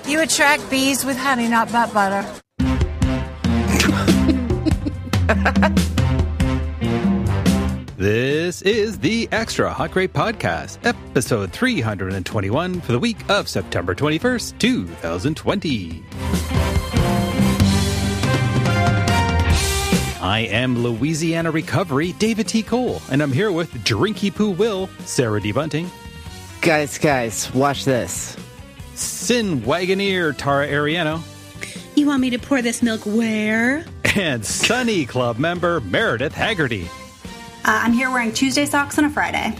You attract bees with honey, not butt butter. This is the Extra Hot Great Podcast, episode 321 for the week of September 21st, 2020. I am Louisiana Recovery, David T. Cole, and I'm here with Drinky Poo Will, Sarah D. Bunting. Guys, watch this. Sin Wagoneer, Tara Ariano. You want me to pour this milk where? And Sunny Club member, Meredith Haggerty. I'm here wearing Tuesday socks on a Friday.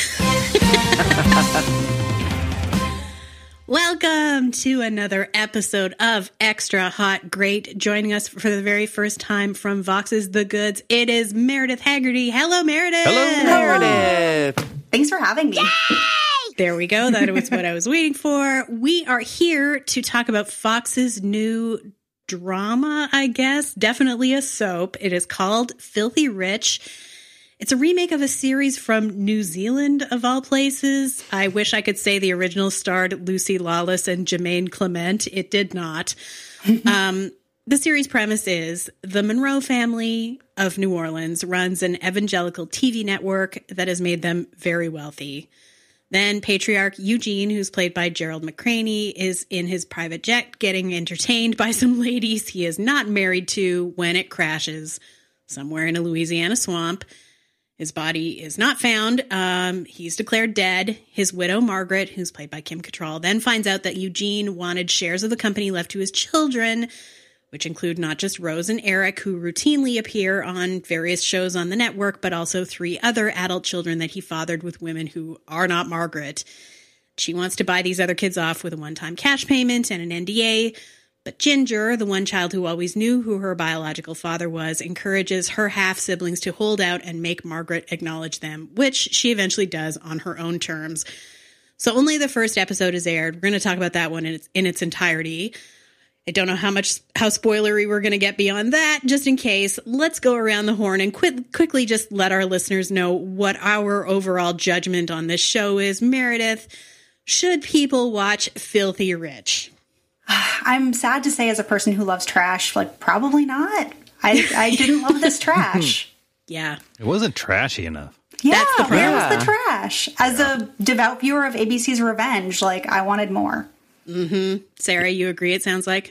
Welcome to another episode of Extra Hot Great. Joining us for the very first time from Vox's The Goods, it is Meredith Haggerty. Hello, Meredith. Hello, Meredith. Thanks for having me. Yay! There we go. That was what I was waiting for. We are here to talk about Fox's new drama, I guess. Definitely a soap. It is called Filthy Rich. It's a remake of a series from New Zealand, of all places. I wish I could say the original starred Lucy Lawless and Jermaine Clement. It did not. The series premise is the Monroe family of New Orleans runs an evangelical TV network that has made them very wealthy. Then patriarch Eugene, who's played by Gerald McCraney, is in his private jet getting entertained by some ladies he is not married to when it crashes somewhere in a Louisiana swamp. His body is not found. He's declared dead. His widow, Margaret, who's played by Kim Cattrall, then finds out that Eugene wanted shares of the company left to his children, which include not just Rose and Eric, who routinely appear on various shows on the network, but also 3 other adult children that he fathered with women who are not Margaret. She wants to buy these other kids off with a one-time cash payment and an NDA, but Ginger, the one child who always knew who her biological father was, encourages her half-siblings to hold out and make Margaret acknowledge them, which she eventually does on her own terms. So only the first episode is aired. We're going to talk about that one in its entirety. I don't know how spoilery we're going to get beyond that. Just in case, let's go around the horn and quickly just let our listeners know what our overall judgment on this show is. Meredith, should people watch Filthy Rich? I'm sad to say, as a person who loves trash, probably not. I didn't love this trash. Yeah. It wasn't trashy enough. Yeah, That's the problem. Where was the trash? As a devout viewer of ABC's Revenge, I wanted more. Mm-hmm. Sarah, you agree, it sounds like?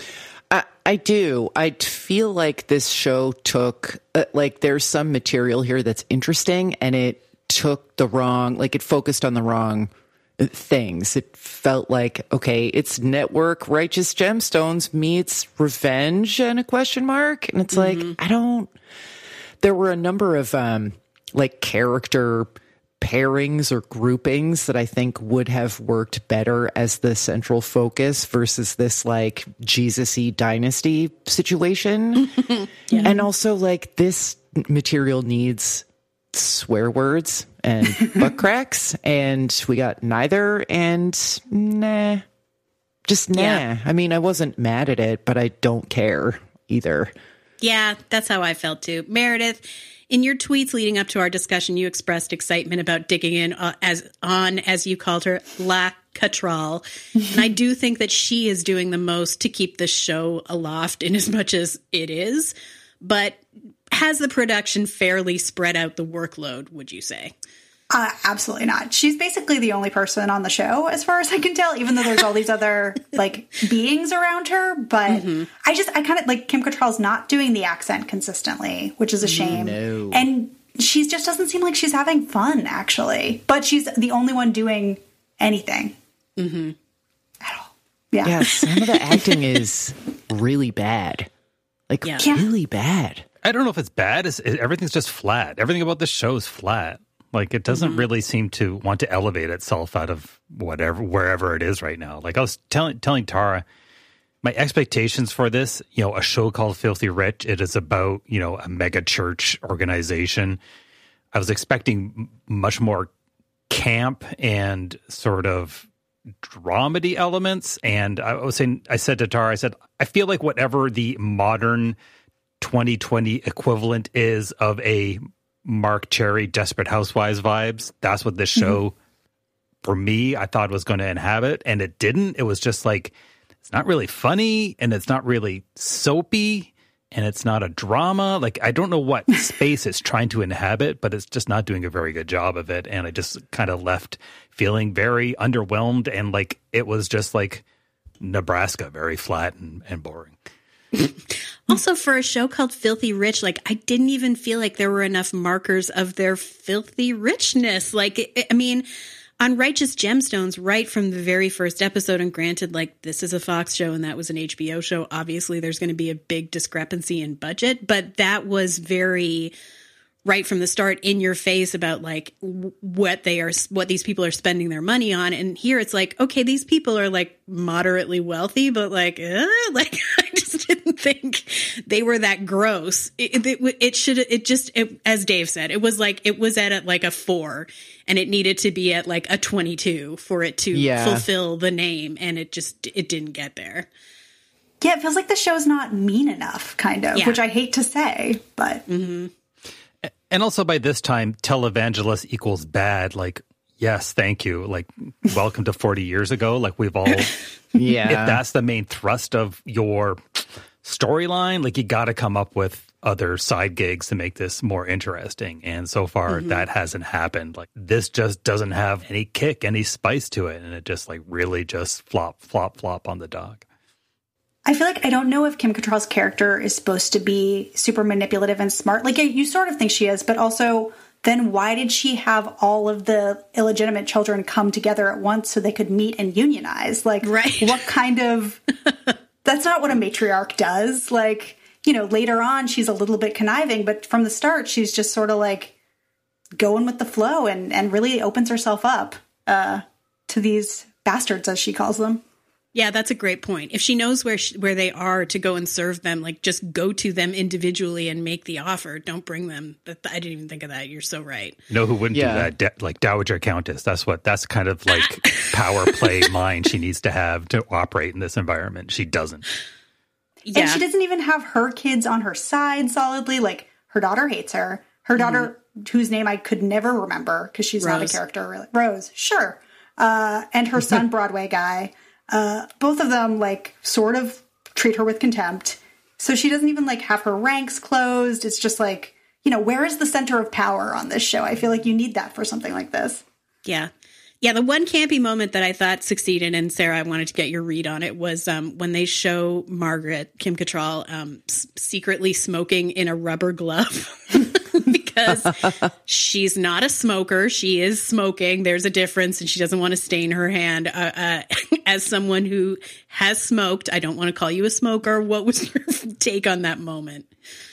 I do. I feel like this show took, there's some material here that's interesting, and it took the wrong, it focused on the wrong things. It felt like, okay, it's network Righteous Gemstones meets Revenge and a question mark. And it's there were a number of character pairings or groupings that I think would have worked better as the central focus versus this Jesus-y dynasty situation. Yeah. And also this material needs swear words and butt cracks, and we got neither, and nah. Yeah. I mean, I wasn't mad at it, but I don't care either. Yeah, that's how I felt too. Meredith, in your tweets leading up to our discussion, you expressed excitement about digging in as you called her, La Cattrall. And I do think that she is doing the most to keep the show aloft in as much as it is. But has the production fairly spread out the workload, would you say? Absolutely not. She's basically the only person on the show, as far as I can tell, even though there's all these other beings around her. But I kind of Kim Cattrall's not doing the accent consistently, which is a shame. No. And she just doesn't seem like she's having fun, actually. But she's the only one doing anything at all. Yeah, some of the acting is really bad. Really bad. I don't know if it's bad. Everything's just flat. Everything about this show is flat. It doesn't really seem to want to elevate itself out of wherever it is right now. I was telling Tara, my expectations for this, a show called Filthy Rich, it is about, a mega church organization. I was expecting much more camp and sort of dramedy elements. And I said to Tara, I feel like whatever the modern 2020 equivalent is of a Mark Cherry Desperate Housewives vibes, that's what this show, for me, I thought was going to inhabit. And it didn't. It was just it's not really funny, and it's not really soapy, and it's not a drama. Like, I don't know what space it's trying to inhabit, but it's just not doing a very good job of it. And I just kind of left feeling very underwhelmed, and like it was just like Nebraska, very flat and boring. Also, for a show called Filthy Rich, like, I didn't even feel like there were enough markers of their filthy richness. Like, I mean, on Righteous Gemstones, right from the very first episode, and granted, like, this is a Fox show and that was an HBO show, obviously there's going to be a big discrepancy in budget, but that was very right from the start in your face about like what these people are spending their money on. And here it's like, okay, these people are like moderately wealthy, but like I just didn't think they were that gross. As Dave said, it was at like a 4 and it needed to be at like a 22 for it to fulfill the name. And it didn't get there. Yeah. It feels like the show's not mean enough, kind of, which I hate to say, but. Mm-hmm. And also by this time, televangelist equals bad. Like, yes, thank you. Like, welcome to 40 years ago. Like, we've all, if that's the main thrust of your storyline, like, you got to come up with other side gigs to make this more interesting. And so far, that hasn't happened. Like, this just doesn't have any kick, any spice to it. And it just like really just flop, flop, flop on the dock. I feel like I don't know if Kim Cattrall's character is supposed to be super manipulative and smart. Like, you sort of think she is, but also then why did she have all of the illegitimate children come together at once so they could meet and unionize? Like, what kind of... That's not what a matriarch does. Like, you know, later on, she's a little bit conniving, but from the start, she's just sort of like going with the flow and really opens herself up to these bastards, as she calls them. Yeah, that's a great point. If she knows where they are to go and serve them, like, just go to them individually and make the offer. Don't bring them. I didn't even think of that. You're so right. You know who wouldn't do that? Like Dowager Countess. That's kind of like power play mind she needs to have to operate in this environment. She doesn't. Yeah. And she doesn't even have her kids on her side solidly. Like, her daughter hates her. Her daughter, whose name I could never remember because she's not a character, really. Rose, sure. And her son, Broadway guy. Both of them, like, sort of treat her with contempt. So she doesn't even, like, have her ranks closed. It's just like, you know, where is the center of power on this show? I feel like you need that for something like this. Yeah. Yeah, the one campy moment that I thought succeeded, and Sarah, I wanted to get your read on it, was when they show Margaret, Kim Cattrall, secretly smoking in a rubber glove. Because she's not a smoker. She is smoking. There's a difference, and she doesn't want to stain her hand. As someone who has smoked, I don't want to call you a smoker. What was your take on that moment?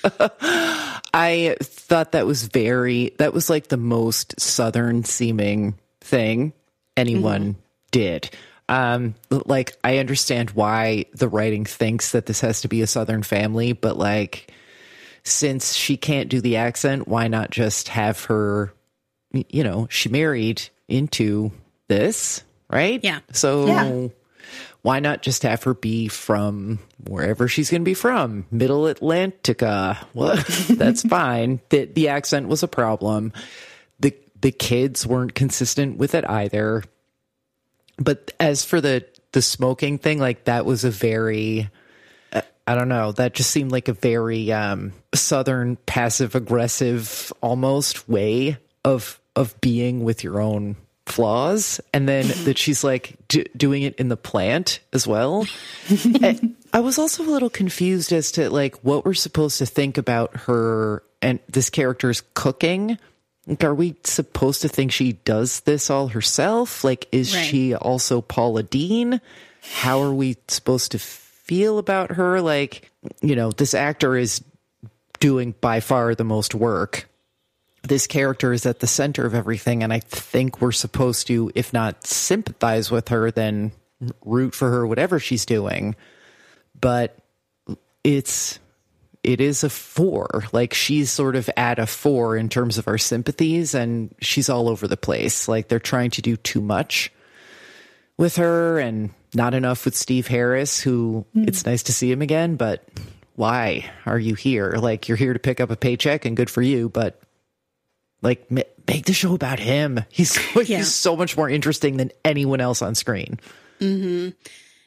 I thought that was like the most Southern seeming thing anyone did. Like, I understand why the writing thinks that this has to be a Southern family, but like, since she can't do the accent, why not just have her, you know, she married into this, right? Yeah. So why not just have her be from wherever she's going to be from? Middle Atlantica. What? That's fine. The accent was a problem. The kids weren't consistent with it either. But as for the smoking thing, like, that was a very... I don't know. That just seemed like a very Southern passive-aggressive almost way of being with your own flaws. And then that she's like doing it in the plant as well. I was also a little confused as to like what we're supposed to think about her and this character's cooking. Like, are we supposed to think she does this all herself? Like, is she also Paula Deen? How are we supposed to feel about her? Like, you know, this actor is doing by far the most work. This character is at the center of everything, and I think we're supposed to, if not sympathize with her, then root for her, whatever she's doing. But it is a 4. Like, she's sort of at a 4 in terms of our sympathies, and she's all over the place. Like, they're trying to do too much with her and not enough with Steve Harris, who it's nice to see him again, but why are you here? Like, you're here to pick up a paycheck and good for you, but like, make the show about him. He's so much more interesting than anyone else on screen. Mm-hmm.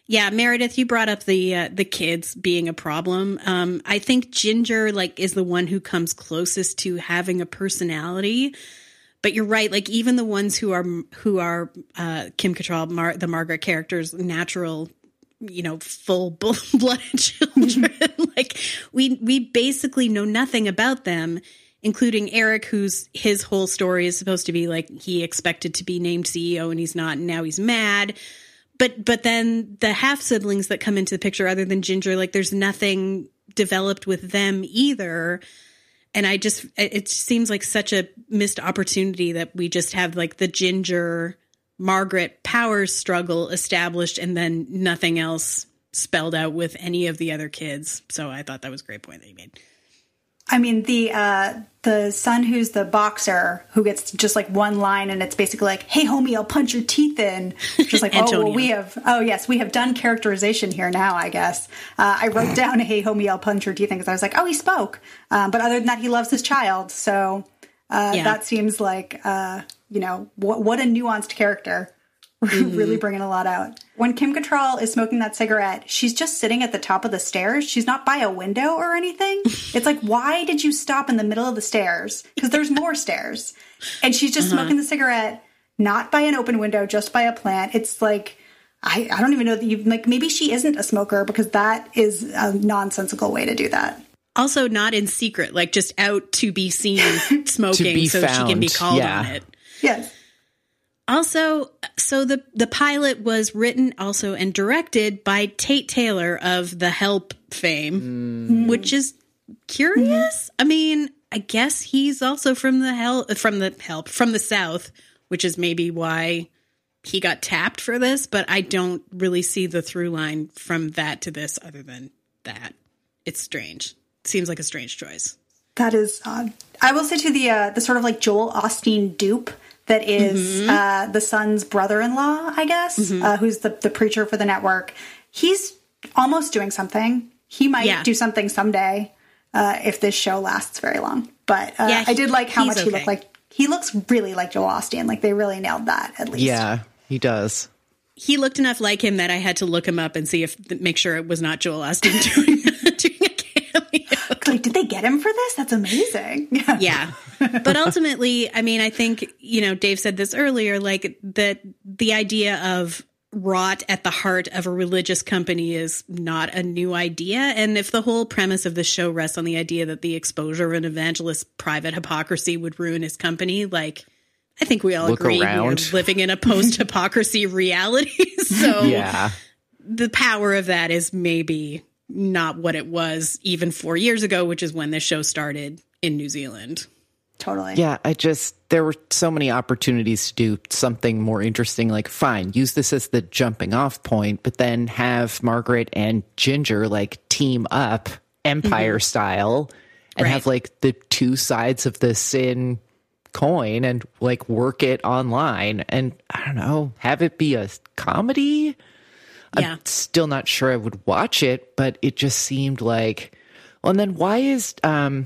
Yeah, Meredith, you brought up the kids being a problem. I think Ginger is the one who comes closest to having a personality. But you're right. Like even the ones who are Kim Cattrall, the Margaret character's natural, full-blooded children. we basically know nothing about them, including Eric, his whole story is supposed to be he expected to be named CEO and he's not, and now he's mad. But then the half siblings that come into the picture, other than Ginger, there's nothing developed with them either. And it seems like such a missed opportunity that we just have the Ginger Margaret power struggle established and then nothing else spelled out with any of the other kids. So I thought that was a great point that you made. I mean, the son who's the boxer who gets just one line and it's basically hey, homie, I'll punch your teeth in. Just we have done characterization here now, I guess. I wrote down, hey, homie, I'll punch your teeth in because I was he spoke. But other than that, he loves his child. So that seems what a nuanced character. Really bringing a lot out. When Kim Cattrall is smoking that cigarette, she's just sitting at the top of the stairs. She's not by a window or anything. It's why did you stop in the middle of the stairs? Because there's more stairs. And she's just smoking the cigarette, not by an open window, just by a plant. It's I don't even know that maybe she isn't a smoker because that is a nonsensical way to do that. Also not in secret, just out to be seen smoking so found. She can be called on it. Yes. Also, so the pilot was written also and directed by Tate Taylor of The Help fame, which is curious. I mean, I guess he's also from the South, which is maybe why he got tapped for this. But I don't really see the through line from that to this, other than that it's strange. It seems like a strange choice. That is odd. I will say to the sort of Joel Osteen dupe. That is the son's brother-in-law, I guess, who's the preacher for the network. He's almost doing something. He might do something someday if this show lasts very long. But I did like how much he looked like. He looks really like Joel Osteen. They really nailed that, at least. Yeah, he does. He looked enough like him that I had to look him up and make sure it was not Joel Osteen doing a cameo. Did they get him for this? That's amazing. Yeah. But ultimately, I mean, I think, Dave said this earlier, that the idea of rot at the heart of a religious company is not a new idea. And if the whole premise of the show rests on the idea that the exposure of an evangelist's private hypocrisy would ruin his company, I think we all agree we're living in a post-hypocrisy reality. So the power of that is maybe not what it was even 4 years ago, which is when this show started in New Zealand. Totally. Yeah, there were so many opportunities to do something more interesting. Fine, use this as the jumping off point, but then have Margaret and Ginger team up Empire style and have the two sides of the sin coin and work it online. And I don't know, have it be a comedy. Yeah. I'm still not sure I would watch it, but it just seemed and then why is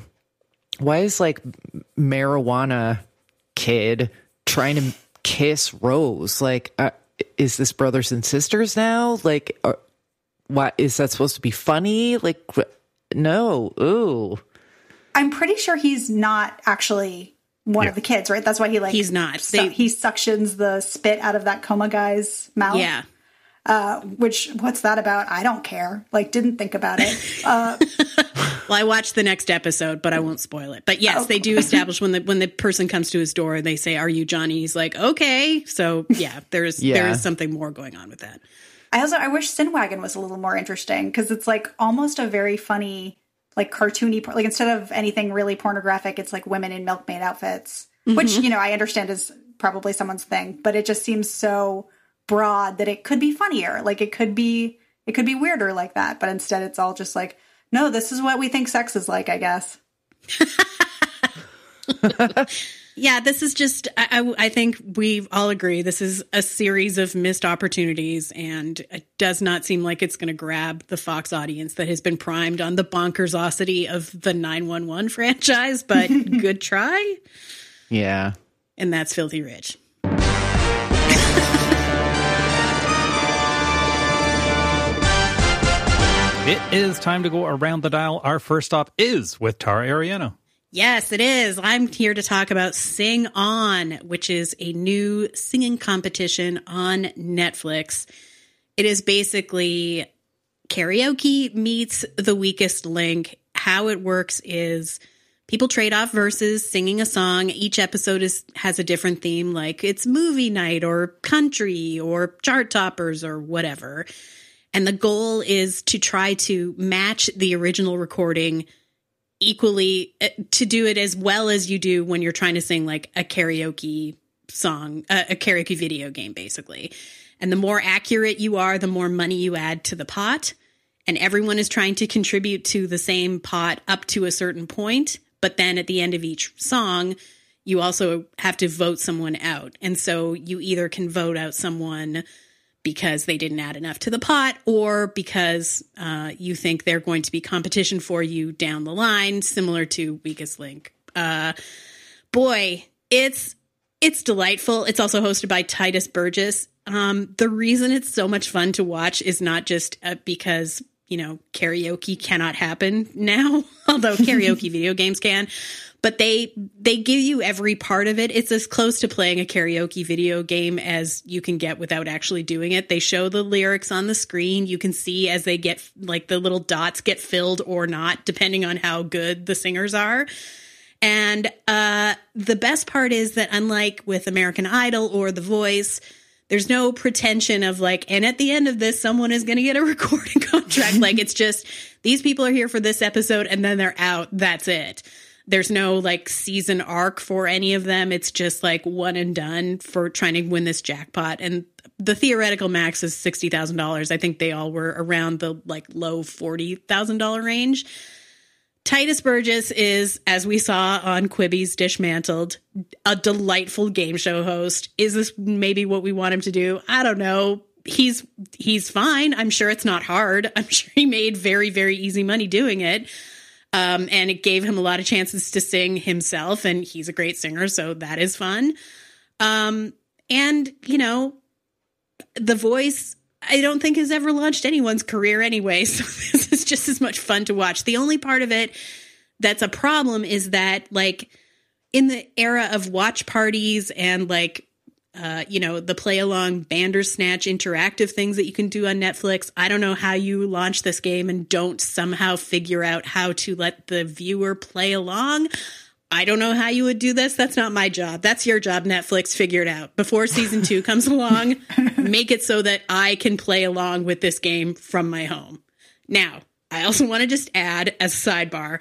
marijuana kid trying to kiss Rose? Is this brothers and sisters now? What is that supposed to be funny? No. Ooh. I'm pretty sure he's not actually one of the kids, right? That's why he's not. He suctions the spit out of that coma guy's mouth. Yeah. What's that about? I don't care. Didn't think about it. Well, I watched the next episode, but I won't spoil it. But yes, they do establish when the person comes to his door and they say, "Are you Johnny?" He's like, "Okay." So yeah, there is something more going on with that. I wish Sin Wagon was a little more interesting because it's almost a very funny, cartoony, instead of anything really pornographic, it's women in milkmaid outfits, which I understand is probably someone's thing, but it just seems so broad that it could be funnier. It could be weirder like that, but instead it's all just no, this is what we think sex is like, I guess. Yeah, this is just, I think we all agree this is a series of missed opportunities, and it does not seem like it's going to grab the Fox audience that has been primed on the bonkersosity of the 911 franchise, but good try. Yeah. And that's Filthy Rich. It is time to go around the dial. Our first stop is with Tara Ariano. Yes, it is. I'm here to talk about Sing On, which is a new singing competition on Netflix. It is basically karaoke meets The Weakest Link. How it works is people trade off verses singing a song. Each episode has a different theme, like it's movie night or country or chart toppers or whatever. And the goal is to try to match the original recording equally, to do it as well as you do when you're trying to sing like a karaoke song, a karaoke video game, basically. And the more accurate you are, the more money you add to the pot. And everyone is trying to contribute to the same pot up to a certain point. But then at the end of each song, you also have to vote someone out. And so you either can vote out someone because they didn't add enough to the pot, or because you think they're going to be competition for you down the line, similar to Weakest Link. Boy, it's delightful. It's also hosted by Titus Burgess. The reason it's so much fun to watch is not just because, karaoke cannot happen now, although karaoke video games can. But they give you every part of it. It's as close to playing a karaoke video game as you can get without actually doing it. They show the lyrics on the screen. You can see as they get, like, the little dots get filled or not, depending on how good the singers are. And the best part is that unlike with American Idol or The Voice, there's no pretension of like, and at the end of this, someone is going to get a recording contract. Like, it's just, these people are here for this episode and then they're out. That's it. There's no like season arc for any of them. It's just like one and done for trying to win this jackpot. And the theoretical max is $60,000. I think they all were around the like low $40,000 range. Titus Burgess is, as we saw on Quibi's Dishmantled, a delightful game show host. Is this maybe what we want him to do? I don't know. He's fine. I'm sure it's not hard. I'm sure he made very, very easy money doing it. And it gave him a lot of chances to sing himself, and he's a great singer, so that is fun. And, The Voice, I don't think has ever launched anyone's career anyway, so this is just as much fun to watch. The only part of it that's a problem is that, like, in the era of watch parties and, like, the play-along Bandersnatch interactive things that you can do on Netflix, I don't know how you launch this game and don't somehow figure out how to let the viewer play along. I don't know how you would do this. That's not my job. That's your job, Netflix. Figure it out. Before season 2 comes along, make it so that I can play along with this game from my home. Now, I also want to just add, as a sidebar,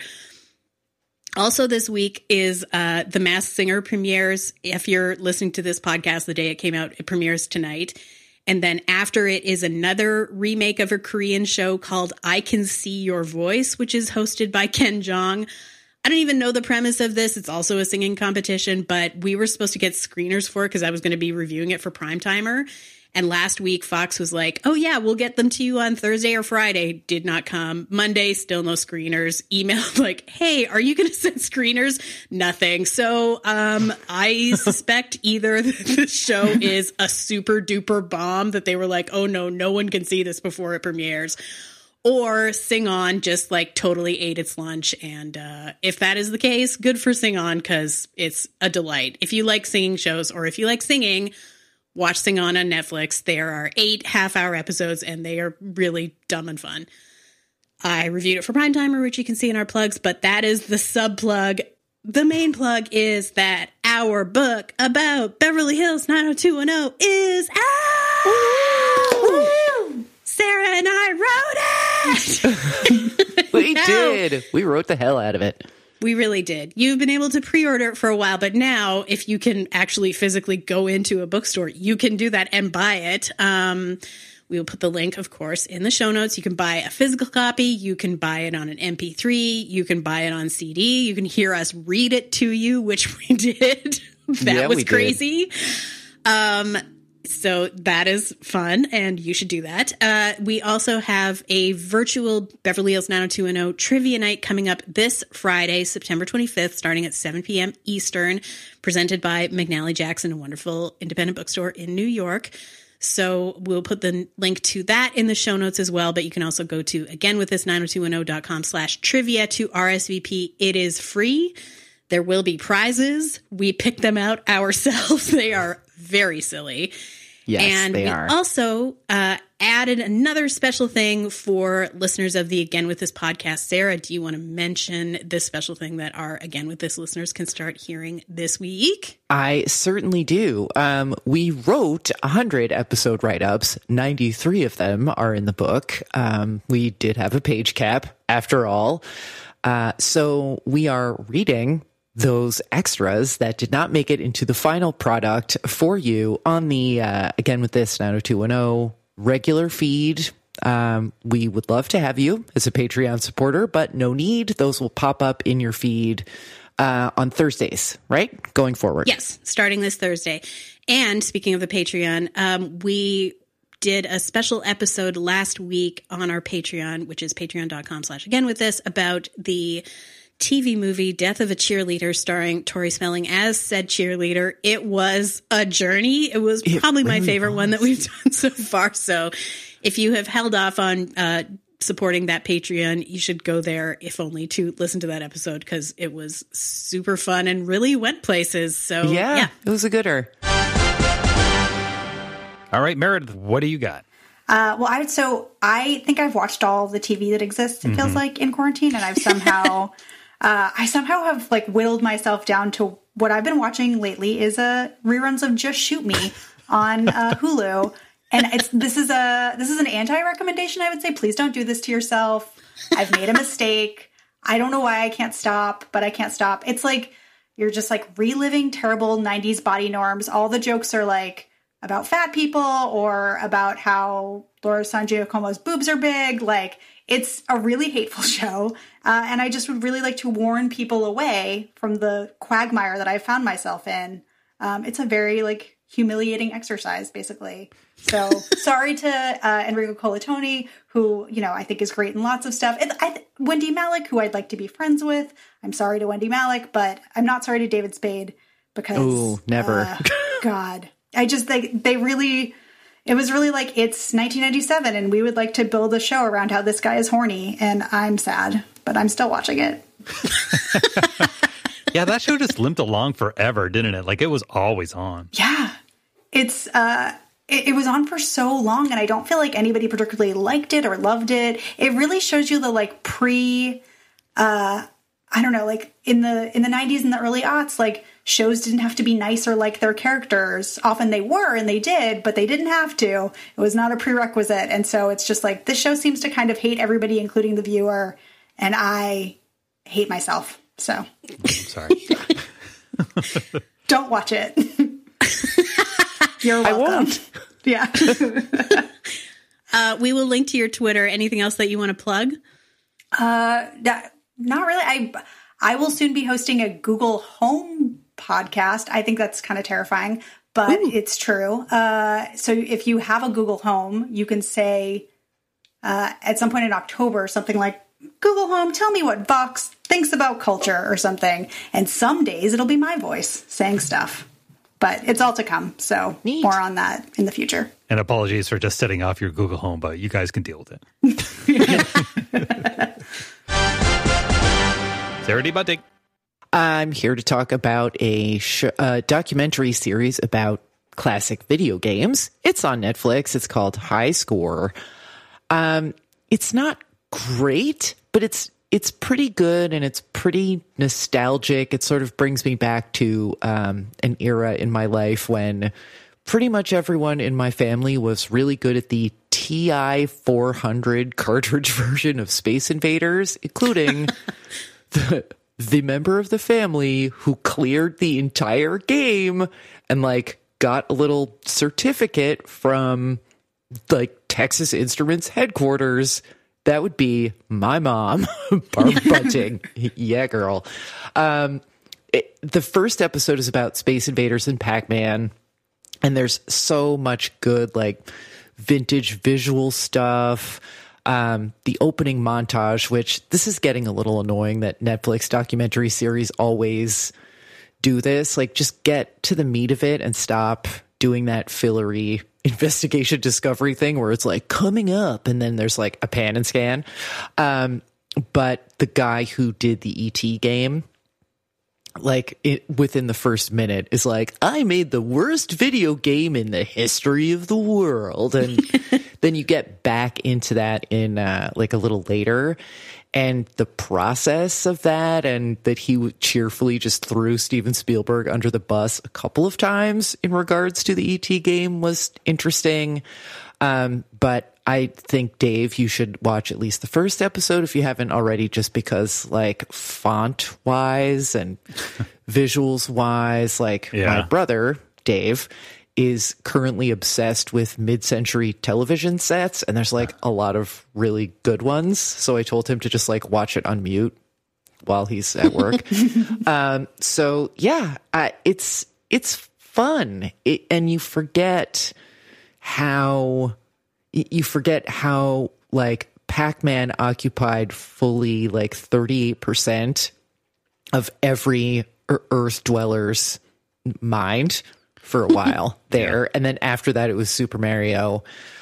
also this week is The Masked Singer premieres. If you're listening to this podcast the day it came out, it premieres tonight. And then after it is another remake of a Korean show called I Can See Your Voice, which is hosted by Ken Jeong. I don't even know the premise of this. It's also a singing competition, but we were supposed to get screeners for it because I was going to be reviewing it for Primetimer. And last week, Fox was like, oh, yeah, we'll get them to you on Thursday or Friday. Did not come. Monday, still no screeners. Emailed like, hey, are you going to send screeners? Nothing. So I suspect either the show is a super duper bomb that they were like, oh, no one can see this before it premieres. Or Sing On just like totally ate its lunch. And if that is the case, good for Sing On because it's a delight. If you like singing shows or if you like singing, watch Sing On Netflix. There are 8 half-hour episodes, and they are really dumb and fun. I reviewed it for Primetimer, which you can see in our plugs, but that is the sub-plug. The main plug is that our book about Beverly Hills 90210 is out! Woo! Sarah and I wrote it! We did. We wrote the hell out of it. We really did. You've been able to pre-order it for a while, but now if you can actually physically go into a bookstore, you can do that and buy it. We will put the link, of course, in the show notes. You can buy a physical copy. You can buy it on an MP3. You can buy it on CD. You can hear us read it to you, which we did. That was crazy. So that is fun, and you should do that. We also have a virtual Beverly Hills 90210 trivia night coming up this Friday, September 25th, starting at 7 p.m. Eastern, presented by McNally Jackson, a wonderful independent bookstore in New York. So we'll put the link to that in the show notes as well. But you can also go to againwiththis90210.com/trivia to RSVP. It is free. There will be prizes. We pick them out ourselves. They are very silly. Yes, and they we are. also added another special thing for listeners of the Again With This podcast. Sarah, do you want to mention this special thing that our Again With This listeners can start hearing this week? I certainly do. We wrote 100 episode write-ups. 93 of them are in the book. We did have a page cap, after all. So we are reading those extras that did not make it into the final product for you on the Again With This 90210 regular feed. We would love to have you as a Patreon supporter, but no need. Those will pop up in your feed on Thursdays, right? Going forward. Yes, starting this Thursday. And speaking of the Patreon, we did a special episode last week on our Patreon, which is patreon.com/againwiththis, about the TV movie Death of a Cheerleader starring Tori Spelling as said cheerleader. It was a journey. It was probably my favorite one that we've done so far. So if you have held off on supporting that Patreon, you should go there, if only to listen to that episode, because it was super fun and really went places. So yeah. It was a gooder. All right, Meredith, what do you got? I think I've watched all of the TV that exists, it feels like, in quarantine, and I've somehow have like whittled myself down to what I've been watching lately is reruns of Just Shoot Me on Hulu. And this is an anti-recommendation, I would say. Please don't do this to yourself. I've made a mistake. I don't know why I can't stop, but I can't stop. It's like you're just like reliving terrible 90s body norms. All the jokes are like about fat people or about how Laura San Giacomo's boobs are big. Like, it's a really hateful show. And I just would really like to warn people away from the quagmire that I found myself in. It's a very like humiliating exercise, basically. So sorry to Enrico Colantoni, who, you know, I think is great in lots of stuff. Wendy Malick, who I'd like to be friends with. I'm sorry to Wendy Malick, but I'm not sorry to David Spade because... Ooh, never. God. I just think it was really like, it's 1997 and we would like to build a show around how this guy is horny, and I'm sad, but I'm still watching it. Yeah, that show just limped along forever, didn't it? Like, it was always on. Yeah. It's, it was on for so long, and I don't feel like anybody particularly liked it or loved it. It really shows you the like I don't know, like in the 90s and the early aughts, like shows didn't have to be nice or like their characters. Often they were, and they did, but they didn't have to. It was not a prerequisite. And so it's just like, this show seems to kind of hate everybody, including the viewer. And I hate myself. So I'm sorry. Don't watch it. You're welcome. I won't. Yeah. We will link to your Twitter. Anything else that you want to plug? Not really. I will soon be hosting a Google Home podcast. I think that's kind of terrifying, but it's true. So if you have a Google Home, you can say at some point in October something like, Google Home, tell me what Vox thinks about culture or something. And some days it'll be my voice saying stuff. But it's all to come. So Neat. More on that in the future. And apologies for just setting off your Google Home, but you guys can deal with it. Sarah D. Bunting. I'm here to talk about a documentary series about classic video games. It's on Netflix. It's called High Score. It's not great, but it's pretty good, and it's pretty nostalgic. It sort of brings me back to an era in my life when pretty much everyone in my family was really good at the TI 400 cartridge version of Space Invaders, including the member of the family who cleared the entire game and like got a little certificate from like Texas Instruments headquarters. That would be my mom, Barb Bunting. Yeah, girl. The first episode is about Space Invaders and Pac-Man, and there's so much good like vintage visual stuff. The opening montage, which this is getting a little annoying that Netflix documentary series always do this. Like, just get to the meat of it and stop doing that fillery investigation discovery thing where it's like coming up and then there's like a pan and scan. But the guy who did the ET game, like within the first minute is like, I made the worst video game in the history of the world. And then you get back into that in like a little later, and the process of that, and that he cheerfully just threw Steven Spielberg under the bus a couple of times in regards to the ET game was interesting. But I think, Dave, you should watch at least the first episode if you haven't already, just because, like, font wise and visuals wise, like my brother, Dave, is currently obsessed with mid-century television sets, and there's like a lot of really good ones. So I told him to just like watch it on mute while he's at work. So yeah, it's fun. And you forget how like Pac-Man occupied fully like 38% of every Earth dweller's mind for a while there. And then after that, it was Super Mario.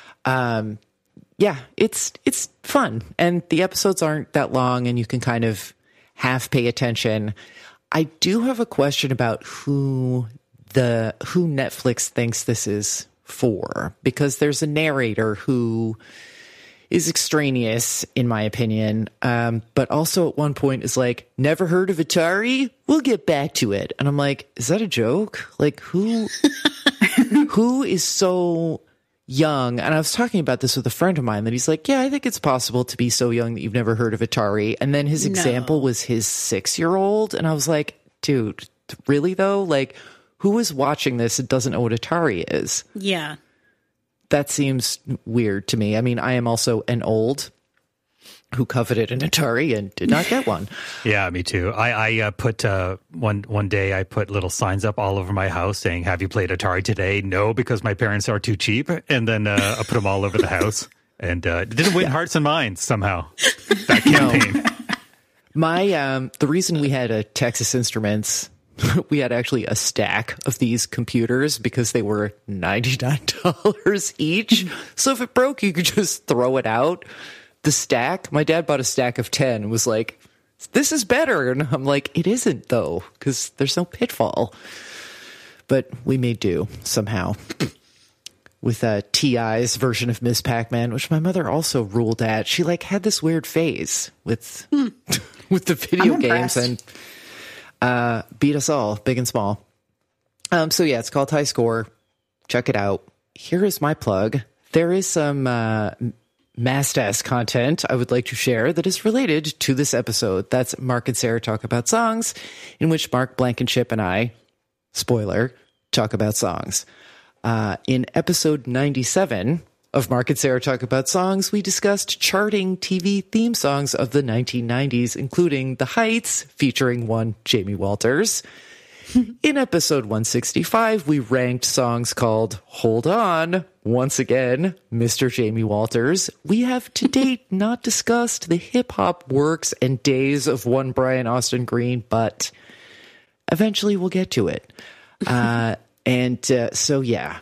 Yeah, it's fun. And the episodes aren't that long, and you can kind of half pay attention. I do have a question about who Netflix thinks this is for, because there's a narrator who is extraneous, in my opinion, but also at one point is like, never heard of Atari? We'll get back to it. And I'm like, is that a joke? Like, who is so young? And I was talking about this with a friend of mine that he's like, yeah, I think it's possible to be so young that you've never heard of Atari. And then his example was his 6-year-old. And I was like, dude, really though? Like, who is watching this and doesn't know what Atari is? Yeah. That seems weird to me. I mean, I am also an old who coveted an Atari and did not get one. Yeah, me too. I put one day I put little signs up all over my house saying, "Have you played Atari today?" No, because my parents are too cheap. And then I put them all over the house, and it didn't win hearts and minds somehow. That campaign. The reason we had a Texas Instruments, we had actually a stack of these computers because they were $99 each. So if it broke, you could just throw it out. The stack, my dad bought a stack of 10 and was like, this is better. And I'm like, it isn't though, because there's no pitfall. But we made do somehow with T.I.'s version of Miss Pac-Man, which my mother also ruled at. She like had this weird phase with with the video games and beat us all, big and small. So yeah, it's called High Score. Check it out. Here is my plug. There is some Mast-ass content I would like to share that is related to this episode. That's Mark and Sarah Talk About Songs, in which Mark Blankenship and I, spoiler, talk about songs. In episode 97 of Mark and Sarah Talk About Songs, we discussed charting TV theme songs of the 1990s, including The Heights, featuring one Jamie Walters. In episode 165, we ranked songs called Hold On. Once again, Mr. Jamie Walters. We have to date not discussed the hip-hop works and days of one Brian Austin Green, but eventually we'll get to it. So yeah,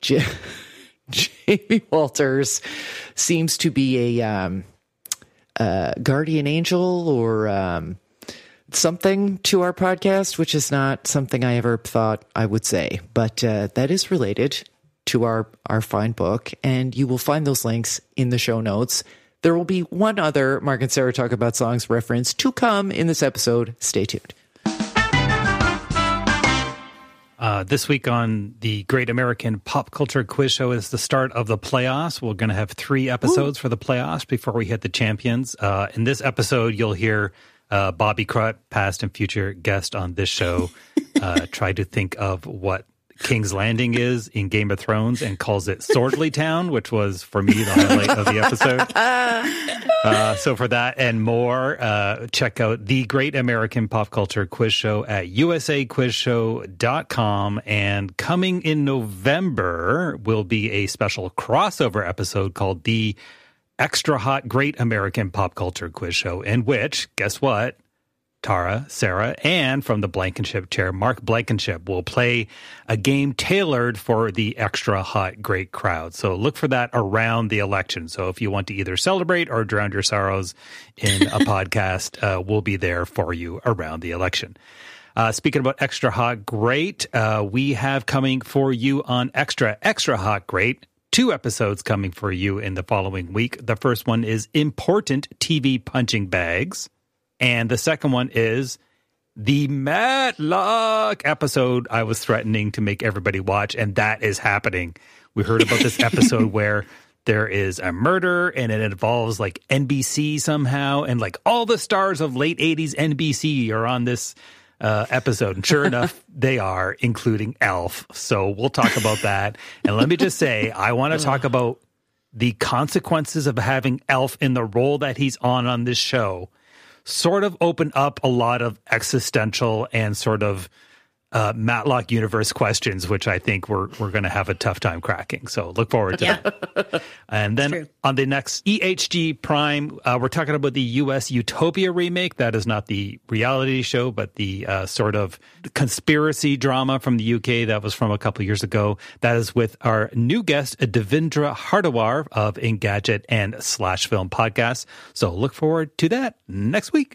Jamie Walters seems to be a guardian angel or something to our podcast, which is not something I ever thought I would say, but that is related to our fine book, and you will find those links in the show notes. There will be one other Mark and Sarah Talk About Songs reference to come in this episode. Stay tuned. This week on the Great American Pop Culture Quiz Show is the start of the playoffs. We're going to have 3 episodes for the playoffs before we hit the champions. In this episode, you'll hear Bobby Crut, past and future guest on this show, try to think of what King's Landing is in Game of Thrones and calls it Swordly Town, which was, for me, the highlight of the episode. So for that and more, check out the Great American Pop Culture Quiz Show at usaquizshow.com. And coming in November will be a special crossover episode called the Extra Hot Great American Pop Culture Quiz Show, in which, guess what? Tara, Sarah, and from the Blankenship chair, Mark Blankenship will play a game tailored for the extra hot great crowd. So look for that around the election. So if you want to either celebrate or drown your sorrows in a podcast, we'll be there for you around the election. Speaking about extra hot great, we have coming for you on extra hot great, 2 episodes coming for you in the following week. The first one is Important TV Punching Bags. And the second one is the Matlock episode I was threatening to make everybody watch, and that is happening. We heard about this episode where there is a murder, and it involves like NBC somehow, and like all the stars of late 80s NBC are on this episode. And sure enough, they are, including Elf. So we'll talk about that. And let me just say, I want to talk about the consequences of having Elf in the role that he's on this show. Sort of open up a lot of existential and sort of Matlock universe questions, which I think we're going to have a tough time cracking. So look forward to that. And then on the next EHG Prime, we're talking about the U.S. Utopia remake. That is not the reality show, but the sort of conspiracy drama from the UK that was from a couple years ago. That is with our new guest, Devindra Hardawar of Engadget and Slash Film Podcast. So look forward to that next week.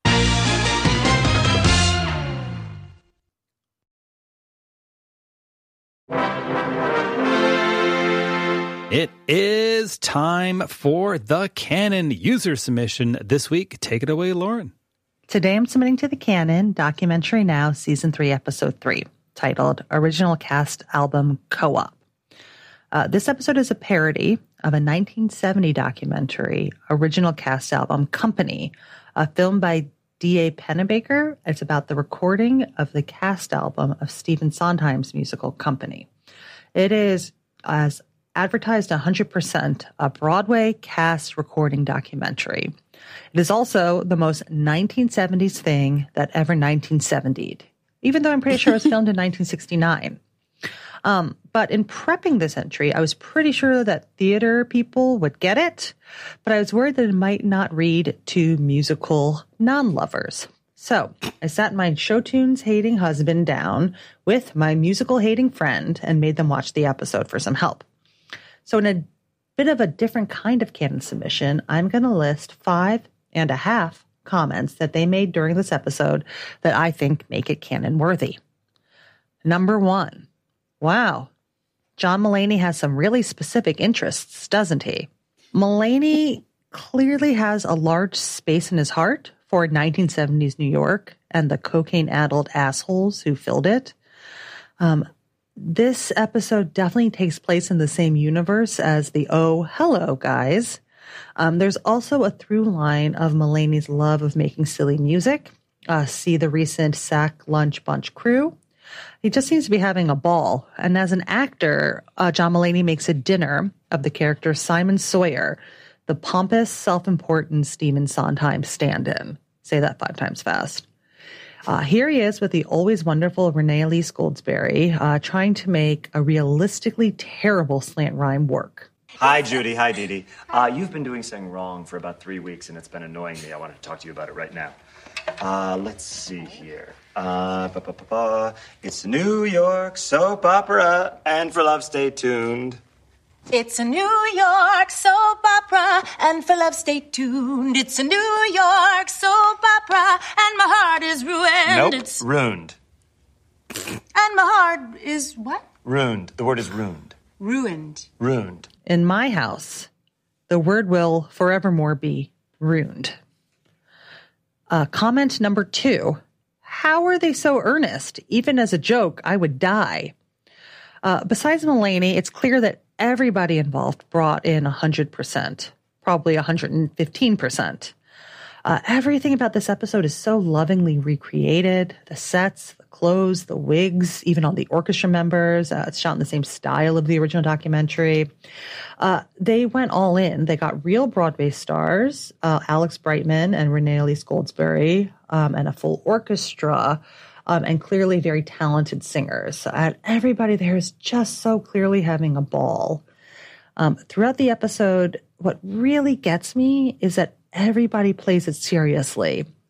It is time for the Canon user submission this week. Take it away, Lauren. Today I'm submitting to the Canon Documentary Now Season 3, Episode 3, titled Original Cast Album Co-op. This episode is a parody of a 1970 documentary, Original Cast Album Company, a film by D.A. Pennebaker. It's about the recording of the cast album of Stephen Sondheim's musical Company. It is, as advertised, 100% a Broadway cast recording documentary. It is also the most 1970s thing that ever 1970'd, even though I'm pretty sure it was filmed in 1969. But in prepping this entry, I was pretty sure that theater people would get it, but I was worried that it might not read to musical non-lovers. So I sat my show tunes hating husband down with my musical hating friend and made them watch the episode for some help. So in a bit of a different kind of Canon submission, I'm going to list 5.5 comments that they made during this episode that I think make it Canon worthy. Number 1. Wow. John Mulaney has some really specific interests, doesn't he? Mulaney clearly has a large space in his heart for 1970s New York and the cocaine-addled assholes who filled it. This episode definitely takes place in the same universe as the Oh, Hello Guys. There's also a through line of Mulaney's love of making silly music. See the recent Sack Lunch Bunch Crew. He just seems to be having a ball. And as an actor, John Mulaney makes a dinner of the character Simon Sawyer, the pompous, self-important Stephen Sondheim stand-in. Say that 5 times fast. Here he is with the always wonderful Renee Elise Goldsberry, trying to make a realistically terrible slant rhyme work. Hi, Judy. Hi, Dee Dee. You've been doing something wrong for about 3 weeks, and it's been annoying me. I want to talk to you about it right now. Let's see here. It's a New York soap opera, and for love, stay tuned. It's a New York soap opera, and for love, stay tuned. It's a New York soap opera, and my heart is ruined. Nope, it's ruined. And my heart is what? Ruined. The word is ruined. Ruined. Ruined. In my house, the word will forevermore be ruined. Comment number 2. How are they so earnest? Even as a joke, I would die. Besides Mulaney, it's clear that everybody involved brought in 100%, probably 115%. Everything about this episode is so lovingly recreated. The sets, the clothes, the wigs, even all the orchestra members. It's shot in the same style of the original documentary. They went all in. They got real Broadway stars, Alex Brightman and Renee Elise Goldsberry, and a full orchestra, and clearly very talented singers. And everybody there is just so clearly having a ball. Throughout the episode, what really gets me is that everybody plays it seriously.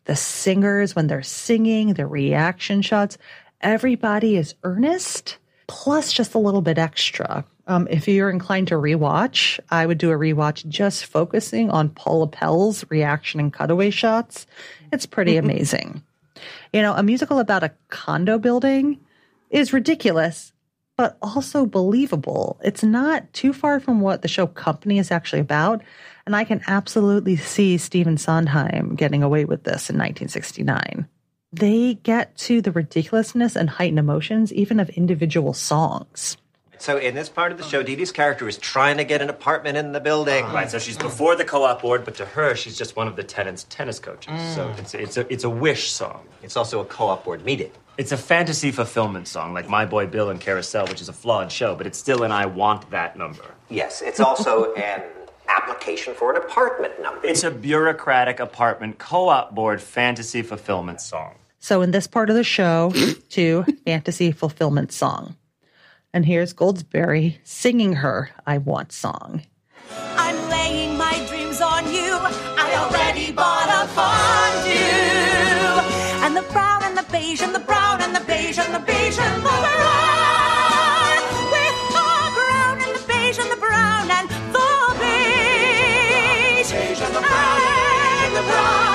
The singers, when they're singing, their reaction shots, everybody is earnest, plus just a little bit extra. If you're inclined to rewatch, I would do a rewatch just focusing on Paula Pell's reaction and cutaway shots. It's pretty amazing. You know, a musical about a condo building is ridiculous, but also believable. It's not too far from what the show Company is actually about, and I can absolutely see Stephen Sondheim getting away with this in 1969. They get to the ridiculousness and heightened emotions even of individual songs. So in this part of the show, Dee Dee's character is trying to get an apartment in the building. Right, so she's before the co-op board, but to her, she's just one of the tenants' tennis coaches. So it's a wish song. It's also a co-op board meeting. It's a fantasy fulfillment song, like My Boy Bill and Carousel, which is a flawed show, but it's still an I want that number. Yes, it's also an application for an apartment number. It's a bureaucratic apartment co-op board fantasy fulfillment song. So in this part of the show, to fantasy fulfillment song. And here's Goldsberry singing her I Want song. I'm laying my dreams on you. I already bought a fondue. And the brown and the beige and the brown and the beige and the beige and the brown. With the brown and the beige and the brown and the beige. Beige and the brown and the brown.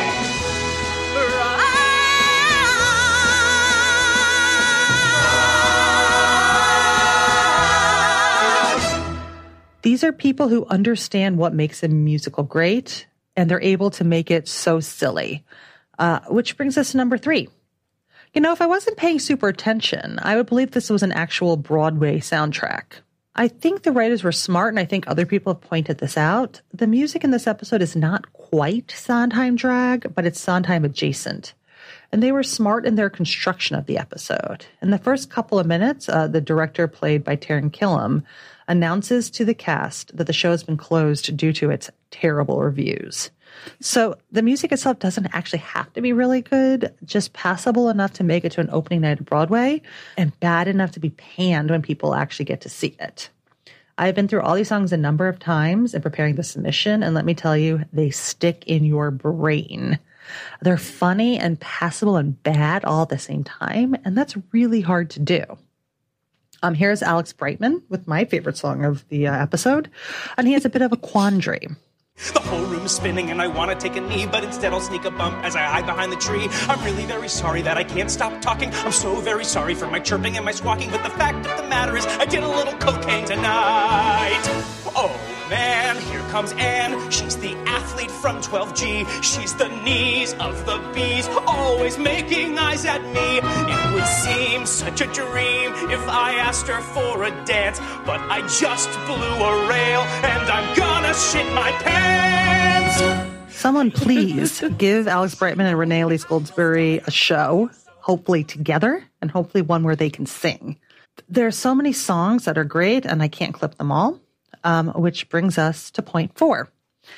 These are people who understand what makes a musical great, and they're able to make it so silly. Which brings us to number 3. You know, if I wasn't paying super attention, I would believe this was an actual Broadway soundtrack. I think the writers were smart, and I think other people have pointed this out. The music in this episode is not quite Sondheim drag, but it's Sondheim adjacent. And they were smart in their construction of the episode. In the first couple of minutes, the director, played by Taran Killam, announces to the cast that the show has been closed due to its terrible reviews. So the music itself doesn't actually have to be really good, just passable enough to make it to an opening night of Broadway and bad enough to be panned when people actually get to see it. I've been through all these songs a number of times in preparing the submission, and let me tell you, they stick in your brain. They're funny and passable and bad all at the same time, and that's really hard to do. Here's Alex Brightman with my favorite song of the episode, and he has a bit of a quandary. The whole room is spinning and I want to take a knee, but instead I'll sneak a bump as I hide behind the tree. I'm really very sorry that I can't stop talking. I'm so very sorry for my chirping and my squawking, but the fact of the matter is I did a little cocaine tonight. Oh man, here comes Anne. She's the athlete from 12G. She's the knees of the bees, always making eyes at me. It would seem such a dream if I asked her for a dance, but I just blew a rail and I'm gonna shit my pants. Someone please give Alex Brightman and Renee Elise Goldsberry a show, hopefully together, and hopefully one where they can sing. There are so many songs that are great, and I can't clip them all, which brings us to point 4.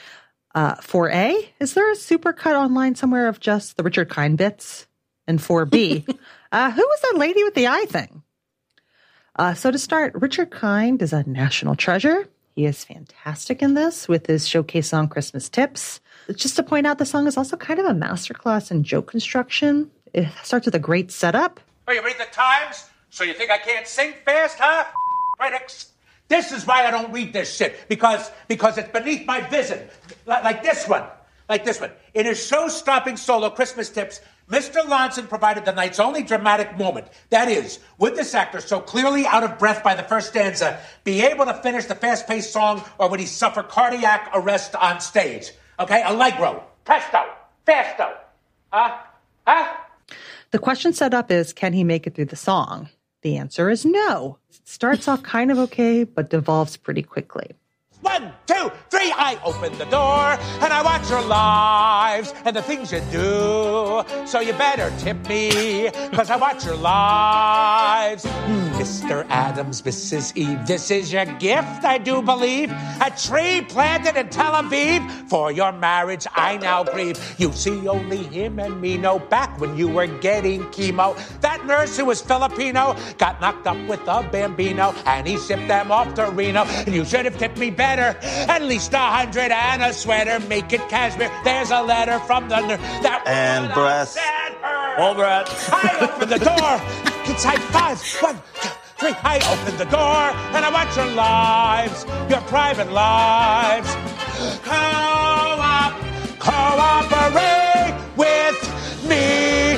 4A, is there a supercut online somewhere of just the Richard Kind bits? And 4B, who was that lady with the eye thing? So to start, Richard Kind is a national treasure. He is fantastic in this with his showcase song Christmas Tips. Just to point out, the song is also kind of a masterclass in joke construction. It starts with a great setup. Oh, you read the Times? So you think I can't sing fast, huh? Critics. This is why I don't read this shit. Because it's beneath my vision. Like this one. Like this one. In his show-stopping solo Christmas Tips, Mr. Lonson provided the night's only dramatic moment. That is, would this actor, so clearly out of breath by the first stanza, be able to finish the fast-paced song, or would he suffer cardiac arrest on stage? Okay, allegro, presto, fasto. The question set up is, can he make it through the song? The answer is no. It starts off kind of okay, but devolves pretty quickly. 1, 2, 3, I open the door, and I watch your lives, and the things you do. So you better tip me, because I watch your lives. Mr. Adams, Mrs. Eve, this is your gift, I do believe. A tree planted in Tel Aviv. For your marriage, I now grieve. You see only him and me, no back when you were getting chemo. That that nurse who was Filipino got knocked up with a Bambino, and he shipped them off to Reno. And you should have tipped me better, at least 100 and a sweater. Make it cashmere. There's a letter from the nurse. And breath. All breath. I opened the door. Kids high five. 1, 2, 3. I opened the door and I watch your lives, your private lives. Cooperate with me.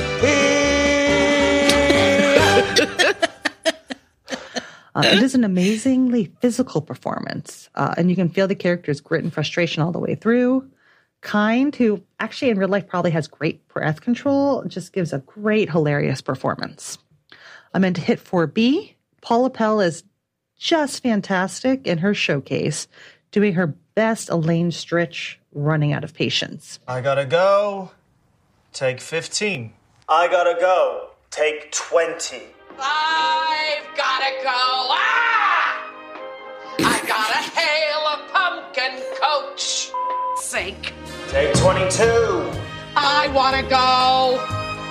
It is an amazingly physical performance, and you can feel the character's grit and frustration all the way through. Kind, who actually in real life probably has great breath control, just gives a great, hilarious performance. I'm into hit 4B. Paula Pell is just fantastic in her showcase, doing her best Elaine Stritch running out of patience. I gotta go. Take 15. I gotta go. Take 20. I've gotta go. Ah! I gotta hail a pumpkin coach. Sink. Take 22. I wanna go.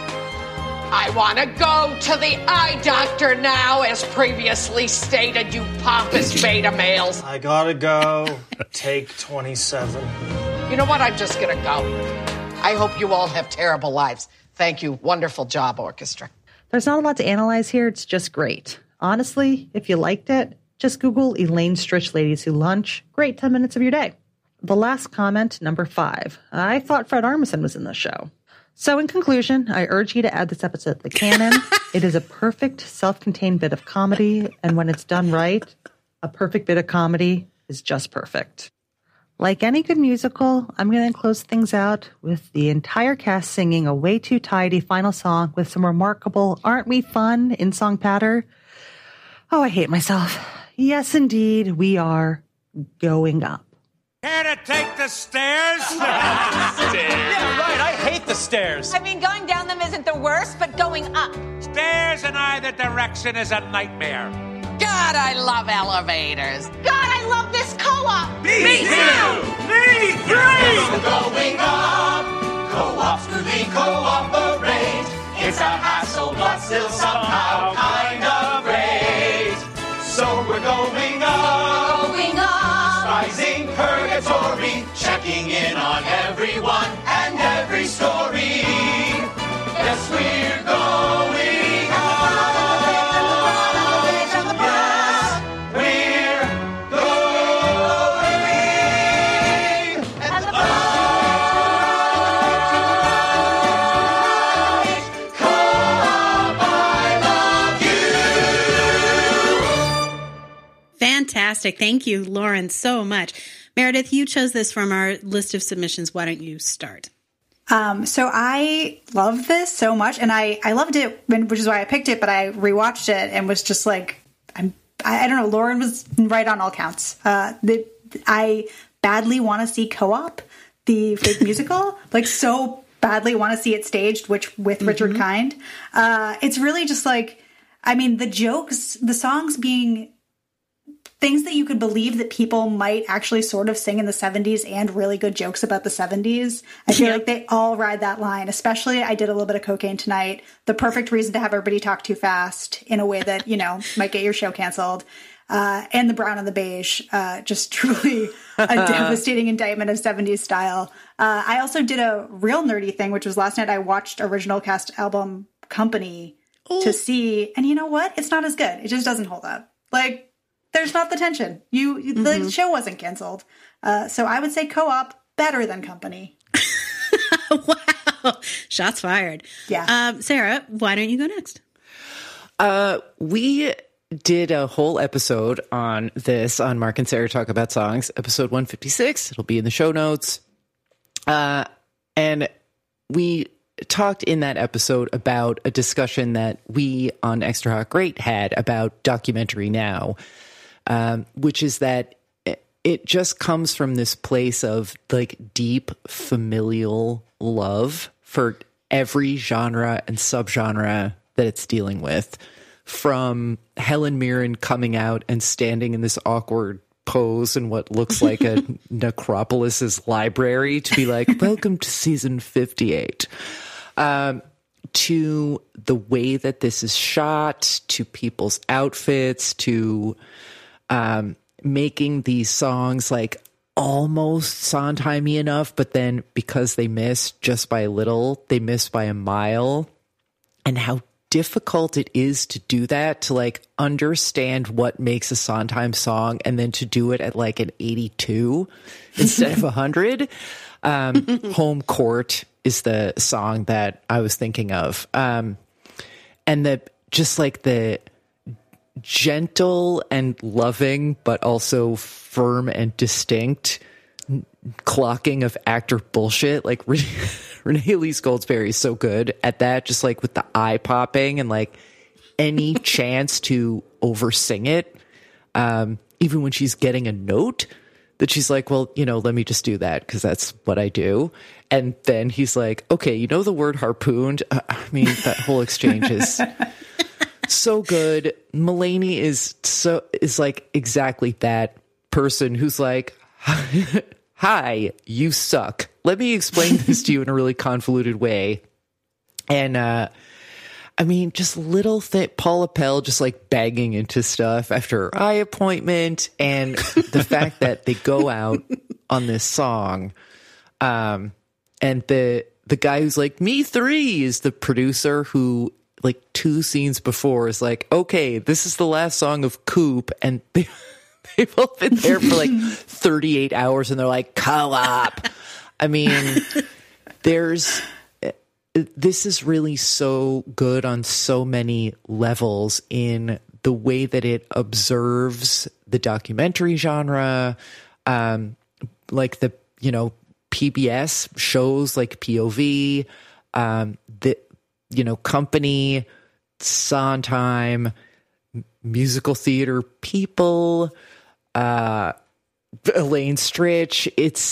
I wanna go to the eye doctor now, as previously stated, you pompous beta males. I gotta go. Take 27. You know what? I'm just gonna go. I hope you all have terrible lives. Thank you. Wonderful job, orchestra. There's not a lot to analyze here. It's just great. Honestly, if you liked it, just Google Elaine Stritch Ladies Who Lunch. Great 10 minutes of your day. The last comment, number 5. I thought Fred Armisen was in the show. So in conclusion, I urge you to add this episode to the canon. It is a perfect self-contained bit of comedy, and when it's done right, a perfect bit of comedy is just perfect. Like any good musical, I'm going to close things out with the entire cast singing a way too tidy final song with some remarkable "Aren't We Fun" in-song patter. Oh, I hate myself. Yes, indeed, we are going up. Care to take the stairs? Yeah, right. I hate the stairs. I mean, going down them isn't the worst, but going up. Stairs in either direction is a nightmare. God, I love elevators. God, I love this co-op. Me too! Me three! So going up, co-ops really cooperate. It's a hassle, but still somehow kind of great. So we're going up. Going up. Rising purgatory, checking in on everyone and every story. Yes, we're going up. Fantastic. Thank you, Lauren, so much. Meredith, you chose this from our list of submissions. Why don't you start? So I love this so much, and I loved it, which is why I picked it, but I rewatched it and was just like, I don't know, Lauren was right on all counts. I badly want to see Co-op, the fake musical, like so badly want to see it staged, which with Richard Kind. It's really just like, I mean, the jokes, the songs being things that you could believe that people might actually sort of sing in the 70s and really good jokes about the 70s. I feel like they all ride that line, especially I did a little bit of cocaine tonight. The perfect reason to have everybody talk too fast in a way that, you know, might get your show canceled. And the brown and the beige, just truly a devastating indictment of 70s style. I also did a real nerdy thing, which was last night I watched original cast album Company to see, and you know what? It's not as good. It just doesn't hold up. Like, there's not the tension. The show wasn't canceled. So I would say Co-op better than Company. Wow. Shots fired. Yeah. Sarah, why don't you go next? We did a whole episode on this on Mark and Sarah Talk About Songs, episode 156. It'll be in the show notes. And we talked in that episode about a discussion that we on Extra Hot Great had about Documentary Now. Which is that it just comes from this place of like deep familial love for every genre and subgenre that it's dealing with. From Helen Mirren coming out and standing in this awkward pose in what looks like a Necropolis's library to be like, welcome to season 58. to the way that this is shot, to people's outfits, to making these songs like almost Sondheim-y enough, but then because they miss just by a little, they miss by a mile, and how difficult it is to do that, to like understand what makes a Sondheim song and then to do it at like an 82 instead of 100. Home Court is the song that I was thinking of. And the just like the gentle and loving, but also firm and distinct clocking of actor bullshit. Like Renee Elise Goldsberry is so good at that, just like with the eye popping and like any chance to oversing it. Even when she's getting a note that she's like, well, you know, let me just do that because that's what I do. And then he's like, okay, you know the word harpooned? I mean, that whole exchange is so good. Mulaney is like exactly that person who's like, hi, you suck. Let me explain this to you in a really convoluted way. And I mean, just little Paula Pell just like banging into stuff after her eye appointment, and the fact that they go out on this song, and the guy who's like, me 3 is the producer who like 2 scenes before is like, okay, this is the last song of Coop, and they've all been there for like 38 hours and they're like, co-op. I mean, this is really so good on so many levels in the way that it observes the documentary genre, like the, you know, PBS shows like POV, the, you know, Company, Sondheim, musical theater people, Elaine Stritch.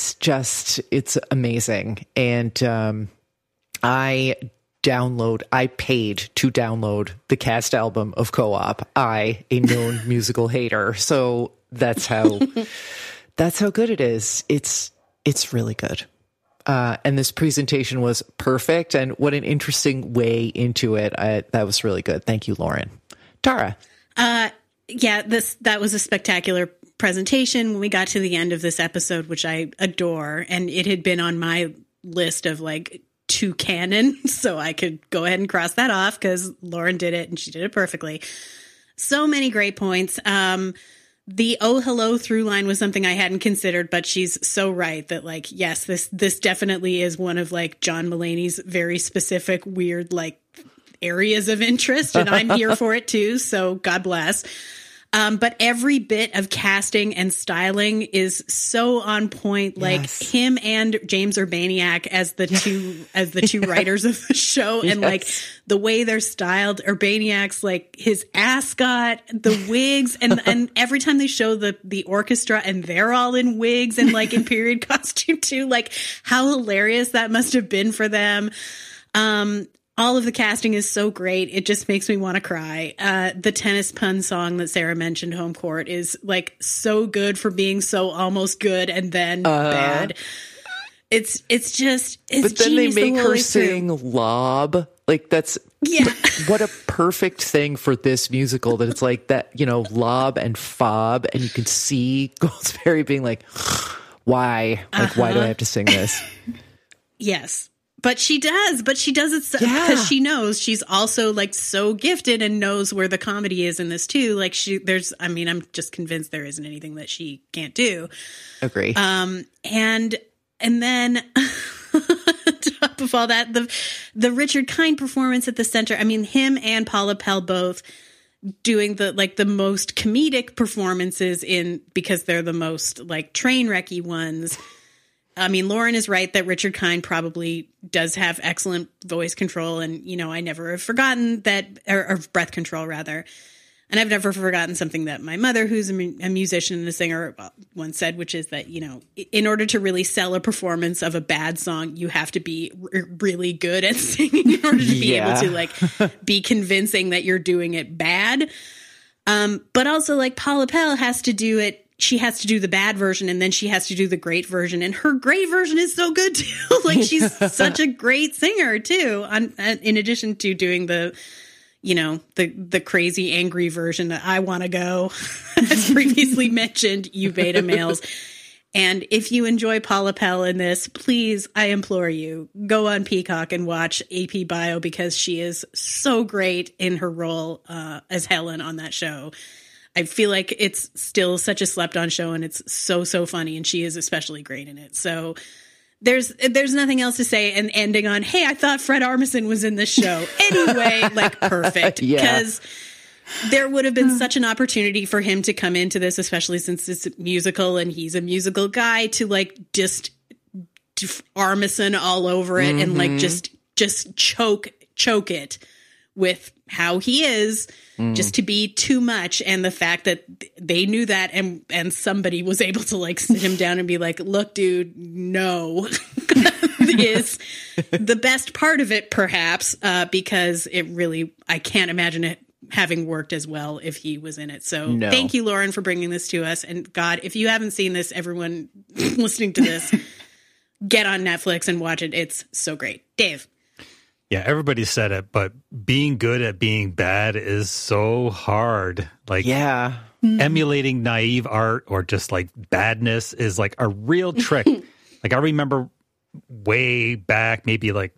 It's amazing. And I paid to download the cast album of Co-op. I, a known musical hater. So that's how good it is. It's really good. And this presentation was perfect. And what an interesting way into it. That was really good. Thank you, Lauren. Tara. Yeah, that was a spectacular presentation. When we got to the end of this episode, which I adore, and it had been on my list of like to canon, so I could go ahead and cross that off because Lauren did it and she did it perfectly. So many great points. The oh hello through line was something I hadn't considered, but she's so right that like, yes, this definitely is one of like John Mulaney's very specific weird like areas of interest, and I'm here for it too, so God bless. But every bit of casting and styling is so on point. Like him and James Urbaniak as the two writers of the show, and like the way they're styled. Urbaniak's like his ascot, the wigs, and every time they show the orchestra and they're all in wigs and like in period costume too. Like how hilarious that must have been for them. All of the casting is so great. It just makes me want to cry. The tennis pun song that Sarah mentioned, Home Court, is like so good for being so almost good and then bad. It's but then they make her sing Lob. Like that's what a perfect thing for this musical, that it's like that, you know, Lob and Fob, and you can see Goldsberry being like, why? Like, why do I have to sing this? Yes. But she does it so, because she knows she's also like so gifted and knows where the comedy is in this too. Like I'm just convinced there isn't anything that she can't do. Agree. And then on top of all that, the Richard Kind performance at the center, I mean, him and Paula Pell both doing the most comedic performances because they're the most like train wrecky ones. I mean, Lauren is right that Richard Kind probably does have excellent voice control, and, you know, I never have forgotten that, or breath control rather. And I've never forgotten something that my mother, who's a musician and a singer, once said, which is that, you know, in order to really sell a performance of a bad song, you have to be really good at singing in order to be able to like be convincing that you're doing it bad. But also like Paula Pell has to do it she has to do the bad version and then she has to do the great version. And her great version is so good too. Like she's such a great singer too. In addition to doing the, you know, the crazy angry version that I Want to Go, as previously mentioned, you beta males. And if you enjoy Paula Pell in this, please, I implore you, go on Peacock and watch AP Bio because she is so great in her role as Helen on that show. I feel like it's still such a slept-on show, and it's so funny, and she is especially great in it. So there's nothing else to say, and ending on, hey, I thought Fred Armisen was in this show. Anyway, like, perfect. Because there would have been such an opportunity for him to come into this, especially since it's a musical, and he's a musical guy, to, like, just Armisen all over it and, like, just choke it with how he is, just to be too much. And the fact that they knew that and somebody was able to like sit him down and be like, look, dude, no, is the best part of it, perhaps, because it really, I can't imagine it having worked as well if he was in it. So Thank you, Lauren, for bringing this to us. And God, if you haven't seen this, everyone listening to this, get on Netflix and watch it. It's so great. Dave. Yeah, everybody said it, but being good at being bad is so hard. Like, emulating naive art or just like badness is like a real trick. Like, I remember way back, maybe like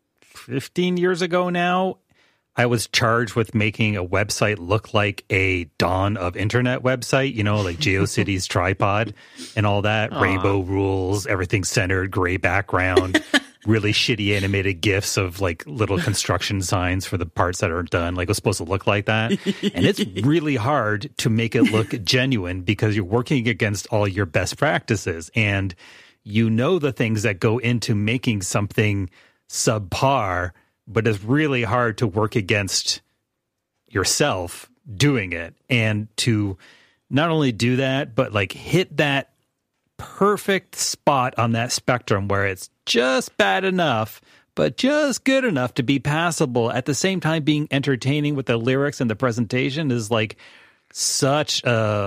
15 years ago now, I was charged with making a website look like a dawn of internet website, you know, like GeoCities Tripod and all that, rainbow rules, everything centered, gray background. Really shitty animated GIFs of like little construction signs for the parts that aren't done. Like, it was supposed to look like that. And it's really hard to make it look genuine because you're working against all your best practices. And you know the things that go into making something subpar, but it's really hard to work against yourself doing it. And to not only do that, but like hit that perfect spot on that spectrum where it's just bad enough, but just good enough to be passable at the same time being entertaining with the lyrics and the presentation is like such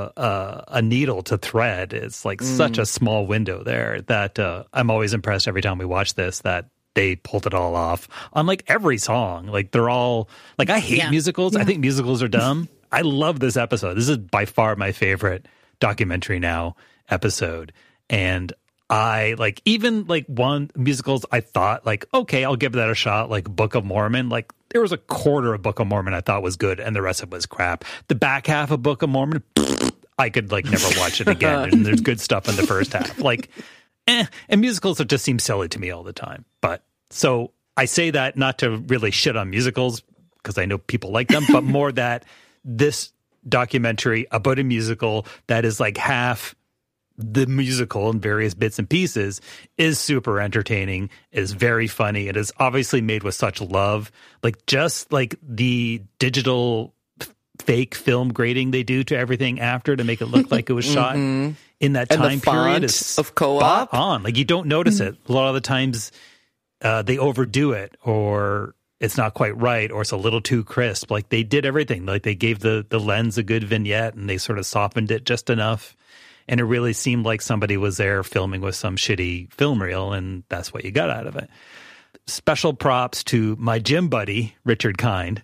a needle to thread. It's like such a small window there that I'm always impressed every time we watch this that they pulled it all off on like every song. Like, they're all like, I hate musicals. I think musicals are dumb. I love this episode. This is by far my favorite Documentary Now episode. And I like, even like one musicals I thought like, okay, I'll give that a shot. Like Book of Mormon, like there was a quarter of Book of Mormon I thought was good and the rest of it was crap. The back half of Book of Mormon, I could like never watch it again. And there's good stuff in the first half. Like, and musicals just seem silly to me all the time. But so I say that not to really shit on musicals because I know people like them, but more that this documentary about a musical that is like half the musical in various bits and pieces is super entertaining, is very funny. It is obviously made with such love. Like, just like the digital fake film grading they do to everything after to make it look like it was shot in that time period is of Co-op spot on. Like, you don't notice it. A lot of the times they overdo it, or it's not quite right, or it's a little too crisp. Like, they did everything. Like, they gave the lens a good vignette and they sort of softened it just enough. And it really seemed like somebody was there filming with some shitty film reel, and that's what you got out of it. Special props to my gym buddy, Richard Kind.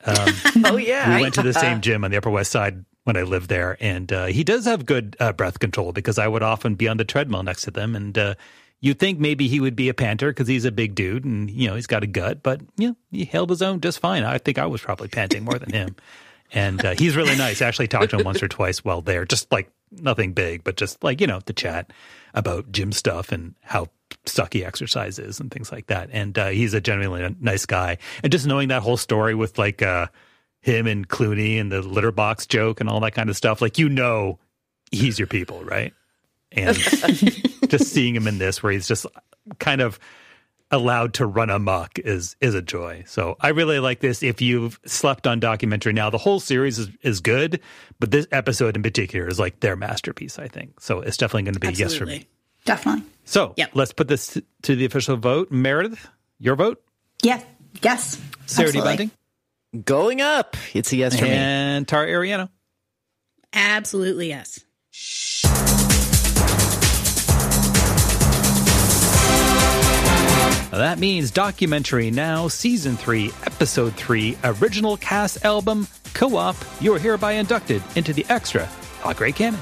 We went to the same gym on the Upper West Side when I lived there, and he does have good breath control because I would often be on the treadmill next to them, and you'd think maybe he would be a panter because he's a big dude and, you know, he's got a gut, but, you know, he held his own just fine. I think I was probably panting more than him. And he's really nice. I actually talked to him once or twice while there, just like nothing big, but just like, you know, to chat about gym stuff and how sucky exercise is and things like that. And he's a genuinely nice guy. And just knowing that whole story with like him and Clooney and the litter box joke and all that kind of stuff, like, you know, he's your people, right? And just seeing him in this where he's just kind of allowed to run amok is a joy. So I really like this. If you've slept on Documentary Now, the whole series is good, but this episode in particular is like their masterpiece, I think. So it's definitely going to be a yes for me. Definitely. So let's put this to the official vote. Meredith, your vote? Yes. Sarah D. Bunting? Going up. It's a yes for me. And Tara Ariano? Absolutely yes. That means Documentary Now, Season 3, Episode 3, Original Cast Album, Co-op. You are hereby inducted into the extra Hot Great Canon.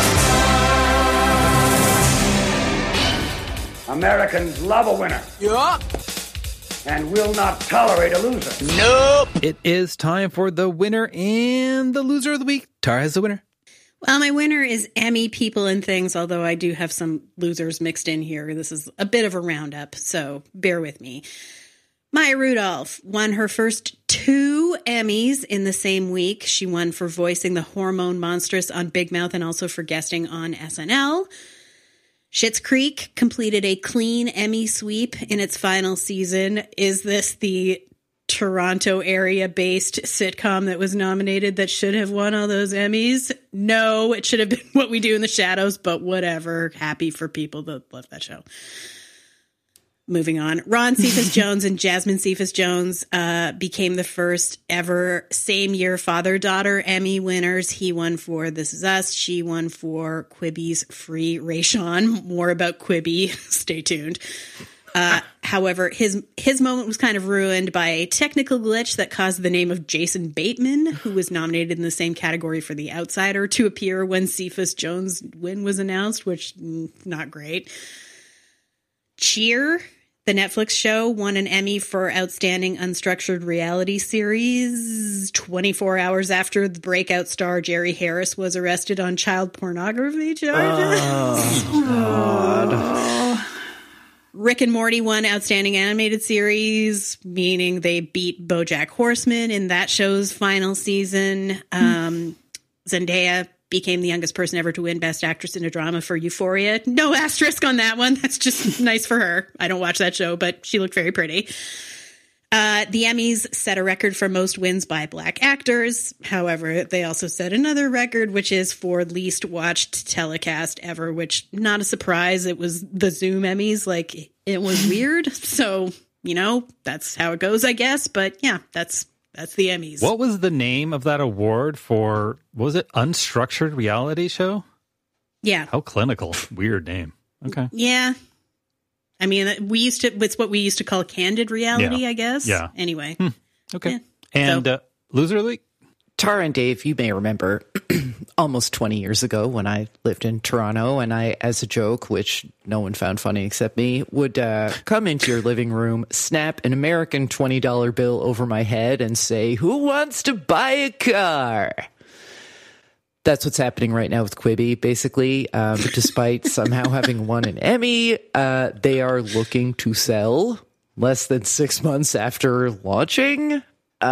Americans love a winner. Yup. And will not tolerate a loser. Nope. It is time for the winner and the loser of the week. Tara has the winner. Well, my winner is Emmy People and Things, although I do have some losers mixed in here. This is a bit of a roundup, so bear with me. Maya Rudolph won her first 2 Emmys in the same week. She won for voicing the hormone monstress on Big Mouth and also for guesting on SNL. Schitt's Creek completed a clean Emmy sweep in its final season. Is this the Toronto area-based sitcom that was nominated that should have won all those Emmys? No, it should have been What We Do in the Shadows, but whatever. Happy for people that love that show. Moving on. Ron Cephas-Jones and Jasmine Cephas-Jones became the first ever same-year father-daughter Emmy winners. He won for This Is Us. She won for Quibi's Free Rayshawn. More about Quibi. Stay tuned. However, his moment was kind of ruined by a technical glitch that caused the name of Jason Bateman, who was nominated in the same category for The Outsider, to appear when Cephas-Jones' win was announced, which not great. Cheer, the Netflix show, won an Emmy for Outstanding Unstructured Reality Series 24 hours after the breakout star Jerry Harris was arrested on child pornography charges. Oh, God. Rick and Morty won Outstanding Animated Series, meaning they beat BoJack Horseman in that show's final season. Zendaya became the youngest person ever to win Best Actress in a Drama for Euphoria. No asterisk on that one. That's just nice for her. I don't watch that show, but she looked very pretty. The Emmys set a record for most wins by Black actors. However, they also set another record, which is for least watched telecast ever, which, not a surprise. It was the Zoom Emmys. Like, it was weird. So, you know, that's how it goes, I guess. But yeah, that's the Emmys. What was the name of that award for, was it Unstructured Reality Show? Yeah. How clinical. Weird name. Okay. Yeah. I mean, it's what we used to call candid reality, I guess. Yeah. Anyway. Okay. Yeah. And loser of the week? Tara and Dave, you may remember almost 20 years ago when I lived in Toronto, and I, as a joke, which no one found funny except me, would come into your living room, snap an American $20 bill over my head and say, "Who wants to buy a car?" That's what's happening right now with Quibi, basically. Despite somehow having won an Emmy, they are looking to sell less than 6 months after launching.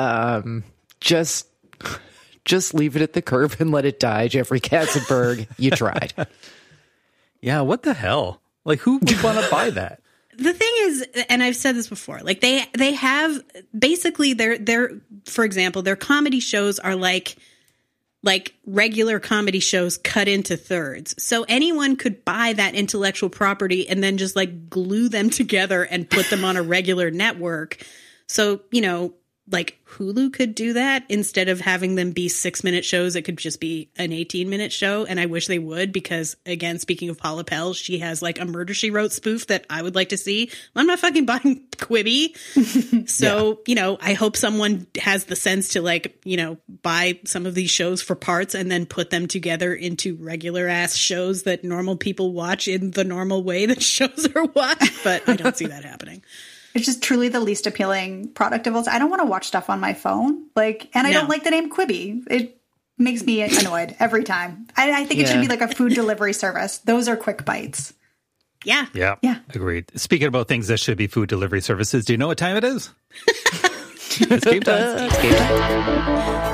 Just leave it at the curb and let it die, Jeffrey Katzenberg. You tried. Yeah, what the hell? Like, who would want to buy that? The thing is, and I've said this before, like they have basically their for example, their comedy shows are like regular comedy shows cut into thirds. So anyone could buy that intellectual property and then just like glue them together and put them on a regular network. So, you know, like Hulu could do that instead of having them be 6-minute shows. It could just be an 18-minute show. And I wish they would, because again, speaking of Paula Pell, she has like a Murder, She Wrote spoof that I would like to see. I'm not fucking buying Quibi. So, you know, I hope someone has the sense to like, you know, buy some of these shows for parts and then put them together into regular ass shows that normal people watch in the normal way that shows are watched. But I don't see that happening. It's just truly the least appealing product of all. I don't want to watch stuff on my phone. I don't like the name Quibi. It makes me annoyed every time. I think it should be like a food delivery service. Those are quick bites. Yeah. Yeah. Agreed. Speaking about things that should be food delivery services, do you know what time it is? It's game time. It's game time.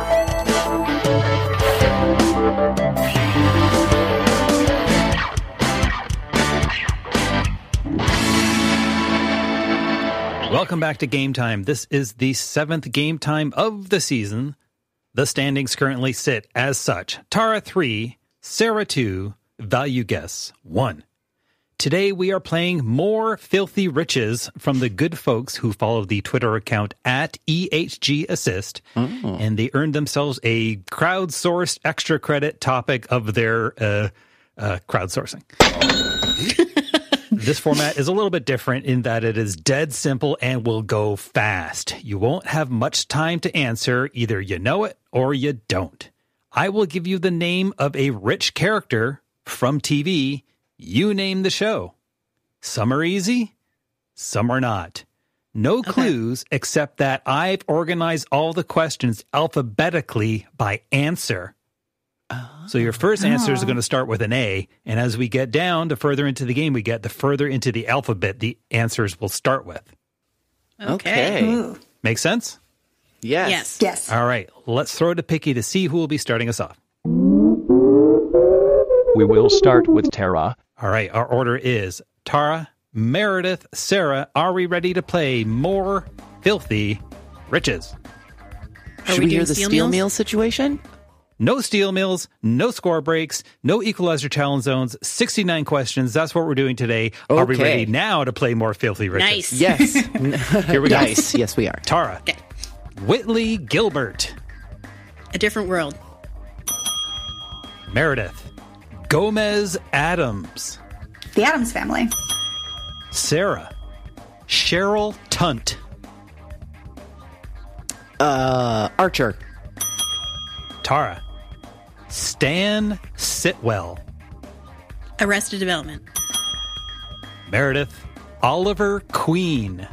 Welcome back to Game Time. This is the 7th Game Time of the season. The standings currently sit as such. Tara 3, Sarah 2, Value Guess 1. Today we are playing more Filthy Riches from the good folks who follow the Twitter account at EHGAssist, and they earned themselves a crowdsourced extra credit topic of their crowdsourcing. This format is a little bit different in that it is dead simple and will go fast. You won't have much time to answer. Either you know it or you don't. I will give you the name of a rich character from TV. You name the show. Some are easy, some are not. No clues except that I've organized all the questions alphabetically by answer. So your first answers are going to start with an A, and as we get down, the further into the game we get, the further into the alphabet the answers will start with. Okay. Ooh. Make sense? Yes. Yes. All right, let's throw to Picky to see who will be starting us off. We will start with Tara. All right, our order is Tara, Meredith, Sarah. Are we ready to play more Filthy Riches? Should we hear the steel meal situation? No steel mills, no score breaks, no equalizer challenge zones, 69 questions. That's what we're doing today. Okay. Are we ready now to play more Filthy Riches? Nice. Yes. Here we go. Nice. Yes, we are. Tara. Okay. Whitley Gilbert. A Different World. Meredith. Gomez Adams. The Addams Family. Sarah. Cheryl Tunt. Archer. Tara. Stan Sitwell. Arrested Development. Meredith. Oliver Queen.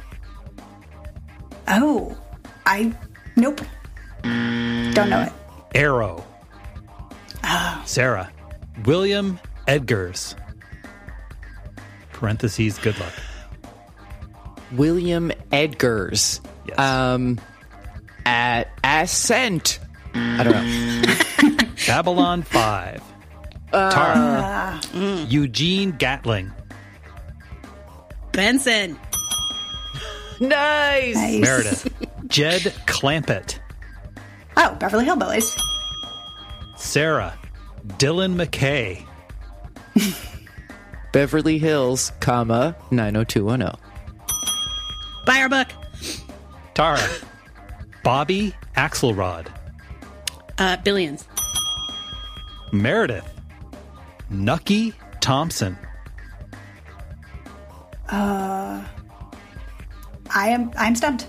Oh, nope. Don't know it. Arrow. Sarah. William Edgars. Parentheses, good luck. William Edgars. Yes. At Ascent. I don't know. Babylon 5. Tara. Eugene Gatling. Benson. Nice. Meredith. Jed Clampett. Oh, Beverly Hillbillies. Sarah. Dylan McKay. Beverly Hills, comma, 90210. Buy our book. Tara. Bobby Axelrod. Billions. Meredith. Nucky Thompson. I'm stumped.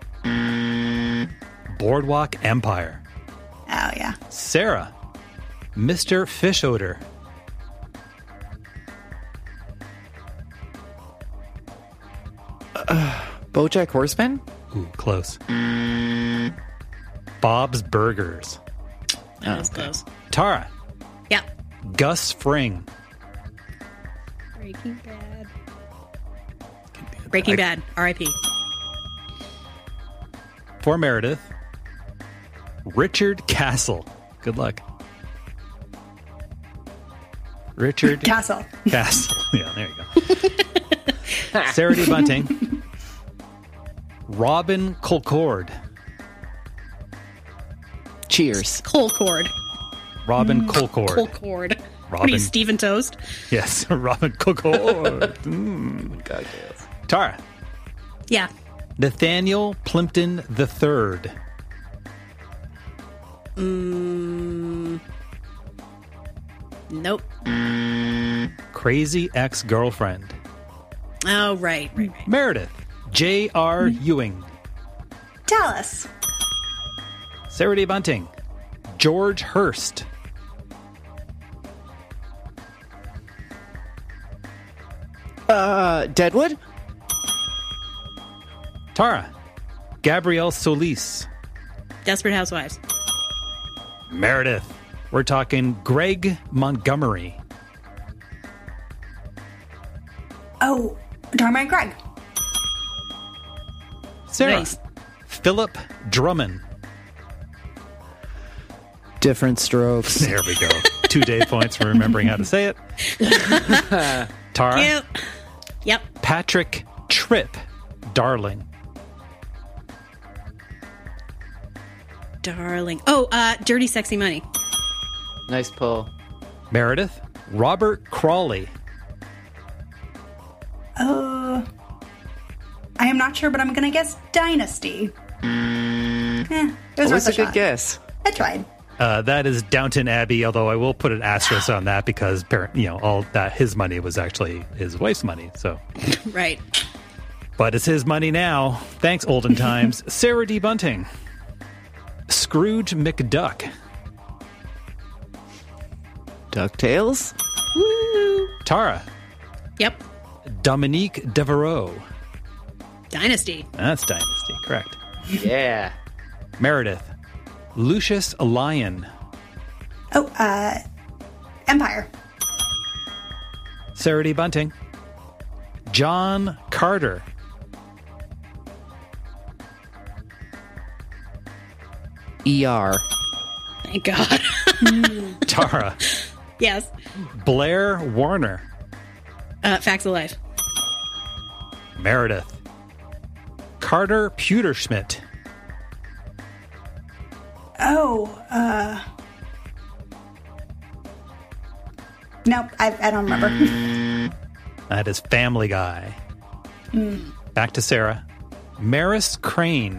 Boardwalk Empire. Oh, yeah. Sarah. Mr. Fish Odor. BoJack Horseman? Ooh, close. Bob's Burgers. That was close. Tara. Yeah. Gus Fring. Breaking Bad. Breaking Bad. R.I.P. For Meredith. Richard Castle. Good luck. Richard Castle. Castle. Yeah, there you go. Sarah D. Bunting. Robin Colcord. Cheers. Colcord. Robin Colcord. Colcord. What are Robin. you, Stephen Toast? Yes, Robin Colcord. God, yes. Tara. Yeah. Nathaniel Plimpton III. Nope. Crazy Ex-Girlfriend. Oh, right. Meredith. J.R. Ewing. Dallas. Sarah D. Bunting. George Hurst. Deadwood? Tara. Gabrielle Solis. Desperate Housewives. Meredith. We're talking Greg Montgomery. Oh, Dharma and Greg. Sarah. Nice. Philip Drummond. Different Strokes. There we go. 2 day points for remembering how to say it. Tara. Yep. Patrick Tripp Darling. Darling. Oh, Dirty Sexy Money. Nice pull. Meredith. Robert Crawley. am not sure, but I'm going to guess Dynasty. It was Always worth a good shot. guess. I tried. That is Downton Abbey, although I will put an asterisk on that because all that his money was actually his wife's money. So, Right. but it's his money now. Thanks, olden times. Sarah D. Bunting, Scrooge McDuck, DuckTales. Woo! Tara, Yep. Dominique Devereaux. Dynasty. That's Dynasty, correct. Yeah. Meredith, Lucius Lyon. Oh, Empire. Sarah D. Bunting, John Carter. ER. Thank God. Tara, Yes. Blair Warner. Facts of Life. Meredith, Carter Pewterschmidt. Oh, nope, I don't remember. That is Family Guy. Back to Sarah. Maris Crane.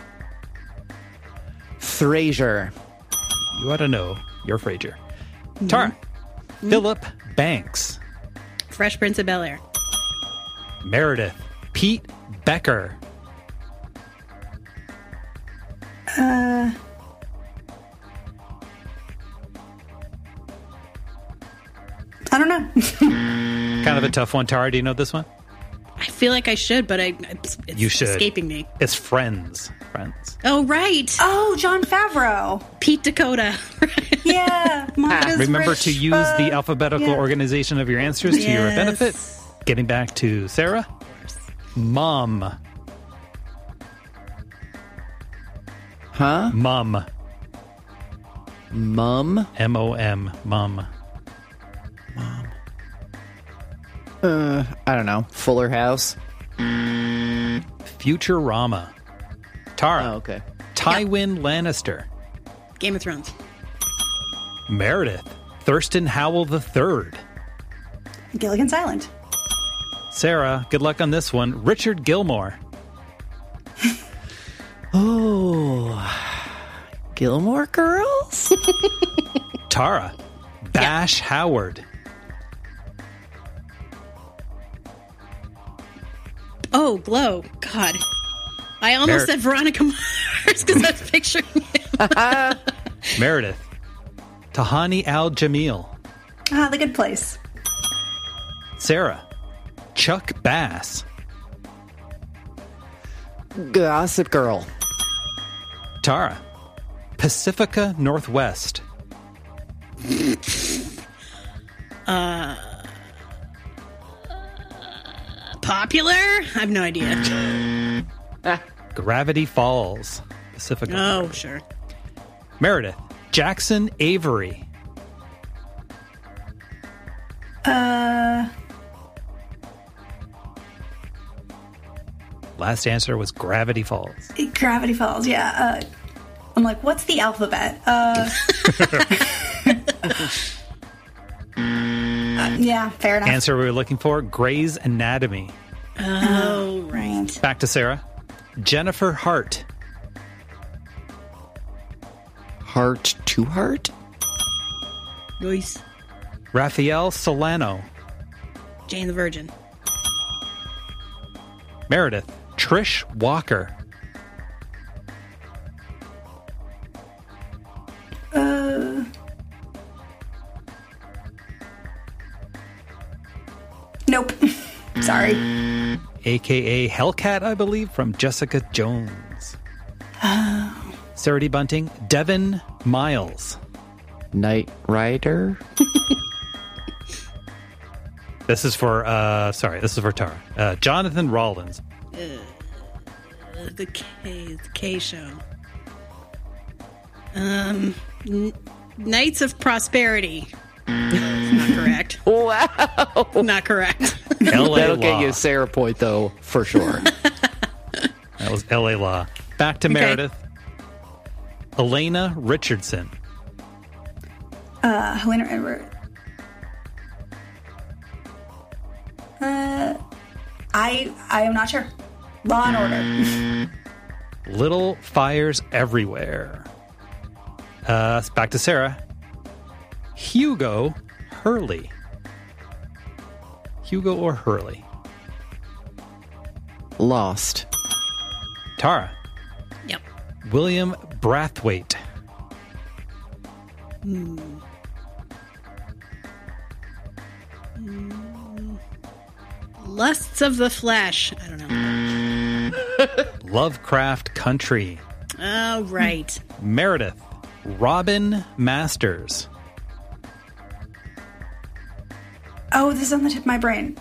Frasier. You ought to know. You're Frasier. Tara. Philip Banks. Fresh Prince of Bel-Air. Meredith. Pete Becker. I don't know. Kind of a tough one. Tara, do you know this one? I feel like I should, but it's You should. escaping me. It's Friends. Friends. Oh, right. Oh, John Favreau. Pete Dakota. Yeah. Monica's Remember rich to use the alphabetical yeah. organization of your answers to your Yes. benefit. Getting back to Sarah. Mom. Huh? Mum. Mum. M-O-M. Mum. I don't know. Fuller House. Futurama. Tara. Oh, okay. Tywin Lannister. Game of Thrones. Meredith. Thurston Howell III. Gilligan's Island. Sarah, good luck on this one. Richard Gilmore. Oh. Gilmore Girls? Tara. Bash Howard. Oh, Glow. God. I almost said Veronica Mars because I was picturing it. Meredith. Tahani Al-Jamil. Ah, The Good Place. Sarah. Chuck Bass. Gossip Girl. Tara. Pacifica Northwest. Popular? I have no idea. Gravity Falls. Pacifica. Oh, sure. Meredith. Jackson Avery. Last answer was Gravity Falls. Gravity Falls, yeah. I'm like, what's the alphabet? Yeah, fair enough. Answer we were looking for, Grey's Anatomy. Oh, right. Back to Sarah. Jennifer Hart. Heart to Heart? Nice. Raphael Solano. Jane the Virgin. Meredith. Trish Walker. Nope. Sorry. A.K.A. Hellcat, I believe, from Jessica Jones. Sarah D. Bunting. Devin Miles. Knight Rider? This is for, this is for Tara. Jonathan Rollins. The K show. Knights of Prosperity. Not correct. Wow. Not correct. L.A. That'll Law. get you a Sarah point, though, for sure. That was L.A. Law. Back to Meredith. Elena Richardson. Helena Edward. I am not sure. Law and Order. Little Fires Everywhere. Back to Sarah. Hugo Hurley. Hugo or Hurley? Lost. Tara. Yep. William Brathwaite. Lusts of the Flesh. I don't know. Lovecraft Country. Oh, right. Meredith. Robin Masters. Oh, this is on the tip of my brain.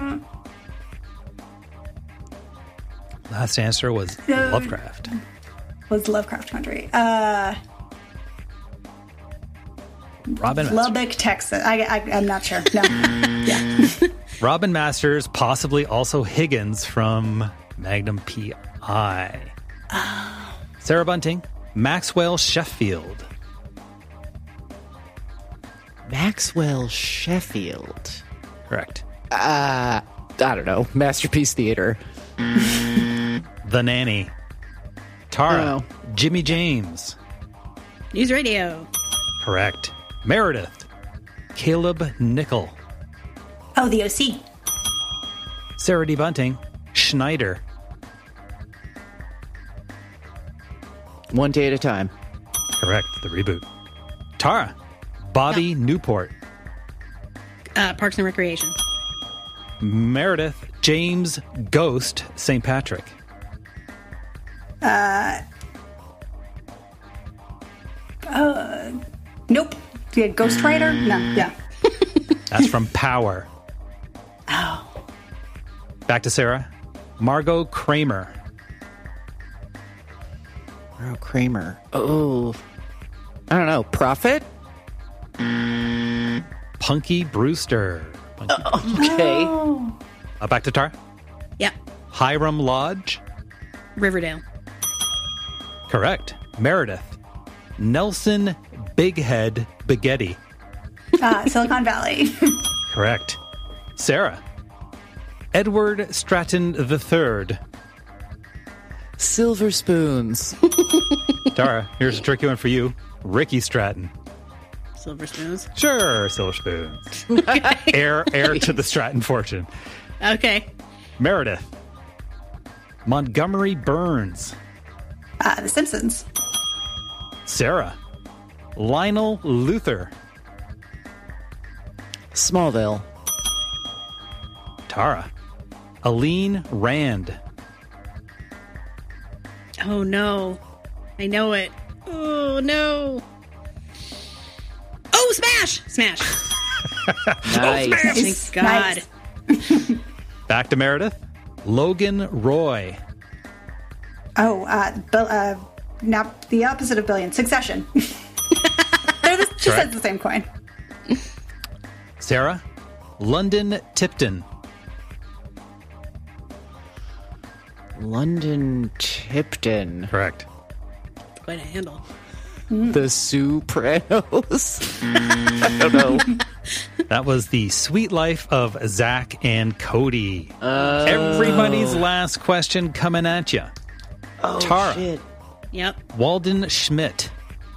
Last answer was Lovecraft. Was Lovecraft Country. Robin Masters. Lubbock, Texas. I'm not sure. No. Yeah. Robin Masters, possibly also Higgins from Magnum P.I. Sarah Bunting. Maxwell Sheffield. Maxwell Sheffield. Correct. I don't know. Masterpiece Theater. The Nanny. Tara. Jimmy James. News Radio. Correct. Meredith. Caleb Nickel. Oh, the OC. Sarah D. Bunting. Schneider. One Day at a Time. Correct. The reboot. Tara. Bobby Newport. Parks and Recreation. Meredith. James Ghost St. Patrick. Nope. Yeah, Ghost Rider? No. Yeah. That's from Power. Oh. Back to Sarah. Margot Kramer. Margot Kramer. Oh. I don't know. Prophet? Punky Brewster. Okay. Oh. Back to Tara. Yep. Hiram Lodge. Riverdale. Correct. Meredith. Nelson Bighead Spaghetti. Silicon Valley. Correct. Sarah. Edward Stratton III. Silver Spoons. Tara, here's a tricky one for you. Ricky Stratton. Silver Spoons. Sure, Silver Spoons. heir to the Stratton fortune. Okay. Meredith. Montgomery Burns. The Simpsons. Sarah. Lionel Luther. Smallville. Tara. Aline Rand. Oh, no. I know it. Oh, no. Oh, Smash! Smash. Nice. Oh, thank God. Nice. Back to Meredith. Logan Roy. Oh, not the opposite of Billion. Succession. They're two sides of the same coin. Sarah. London Tipton. London Tipton. Correct. Quite a handle. The Sopranos. I don't know. That was The Sweet Life of Zach and Cody. Everybody's last question coming at you. Oh, Tara. shit. Yep. Walden Schmidt.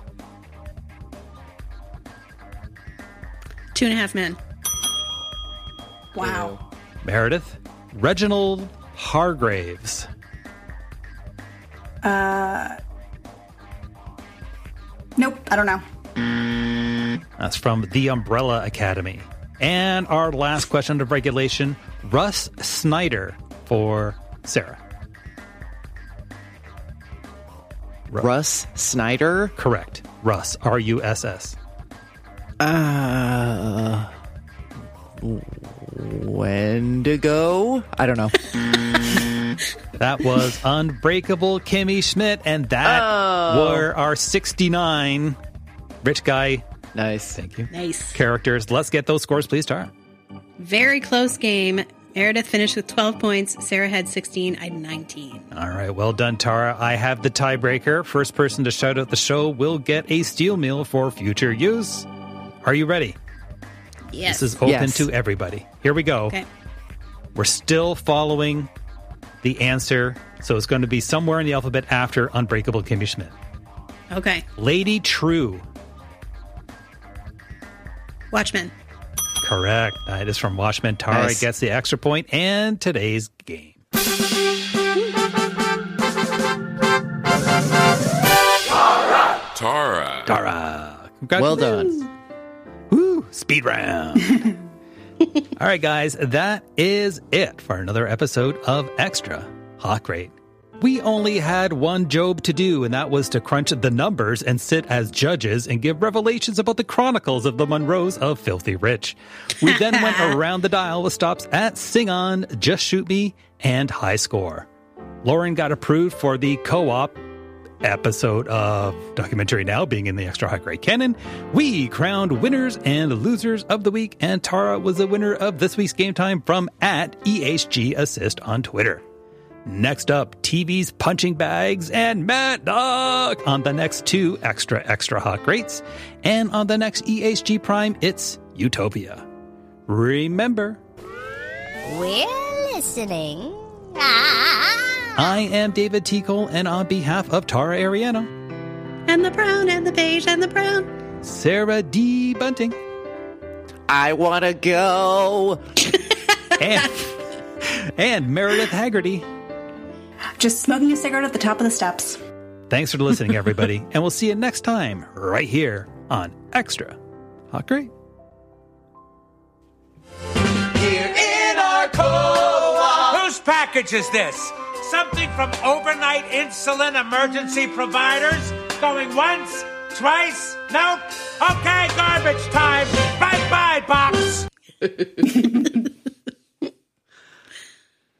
2.5 Men. Wow. Meredith. Reginald Hargraves. Nope, I don't know. That's from The Umbrella Academy. And our last question of regulation, Russ Snyder for Sarah. Russ Snyder? Correct. Russ, R-U-S-S. Wendigo? I don't know. That was Unbreakable Kimmy Schmidt, and that were our 69 rich guy. Nice. Thank you. Nice. Characters. Let's get those scores, please, Tara. Very close game. Meredith finished with 12 points. Sarah had 16. I had 19. All right. Well done, Tara. I have the tiebreaker. First person to shout out the show will get a steel meal for future use. Are you ready? Yes. This is open to everybody. Here we go. Okay. We're still following the answer. So it's going to be somewhere in the alphabet after Unbreakable Kimmy Schmidt. Okay. Lady True. Watchmen. Correct. That is from Watchmen. Tara Nice. gets the extra point and today's game. Tara. Well done. Woo, speed round. All right, guys, that is it for another episode of Extra Hot Great. We only had one job to do, and that was to crunch the numbers and sit as judges and give revelations about the chronicles of the Monroes of Filthy Rich. We then went around the dial with stops at Sing On, Just Shoot Me, and High Score. Lauren got approved for the co-op episode of Documentary Now, being in the Extra Hot Great canon. We crowned winners and losers of the week, and Tara was the winner of this week's Game Time from @EHG Assist on Twitter. Next up, TV's Punching Bags and Mad Dog on the next two Extra Hot Greats. And on the next EHG Prime, it's Utopia. Remember, We're listening. I am David T. Cole, and on behalf of Tara Ariano And the brown and the beige and the brown. Sarah D. Bunting, I want to go. and Meredith Haggerty. Just smoking a cigarette at the top of the steps. Thanks for listening, everybody, and we'll see you next time right here on Extra Hot Great. Here in our co-op. Whose package is this? Something from Overnight Insulin Emergency Providers? Going once? Twice? Nope? Okay, garbage time. Bye-bye, box.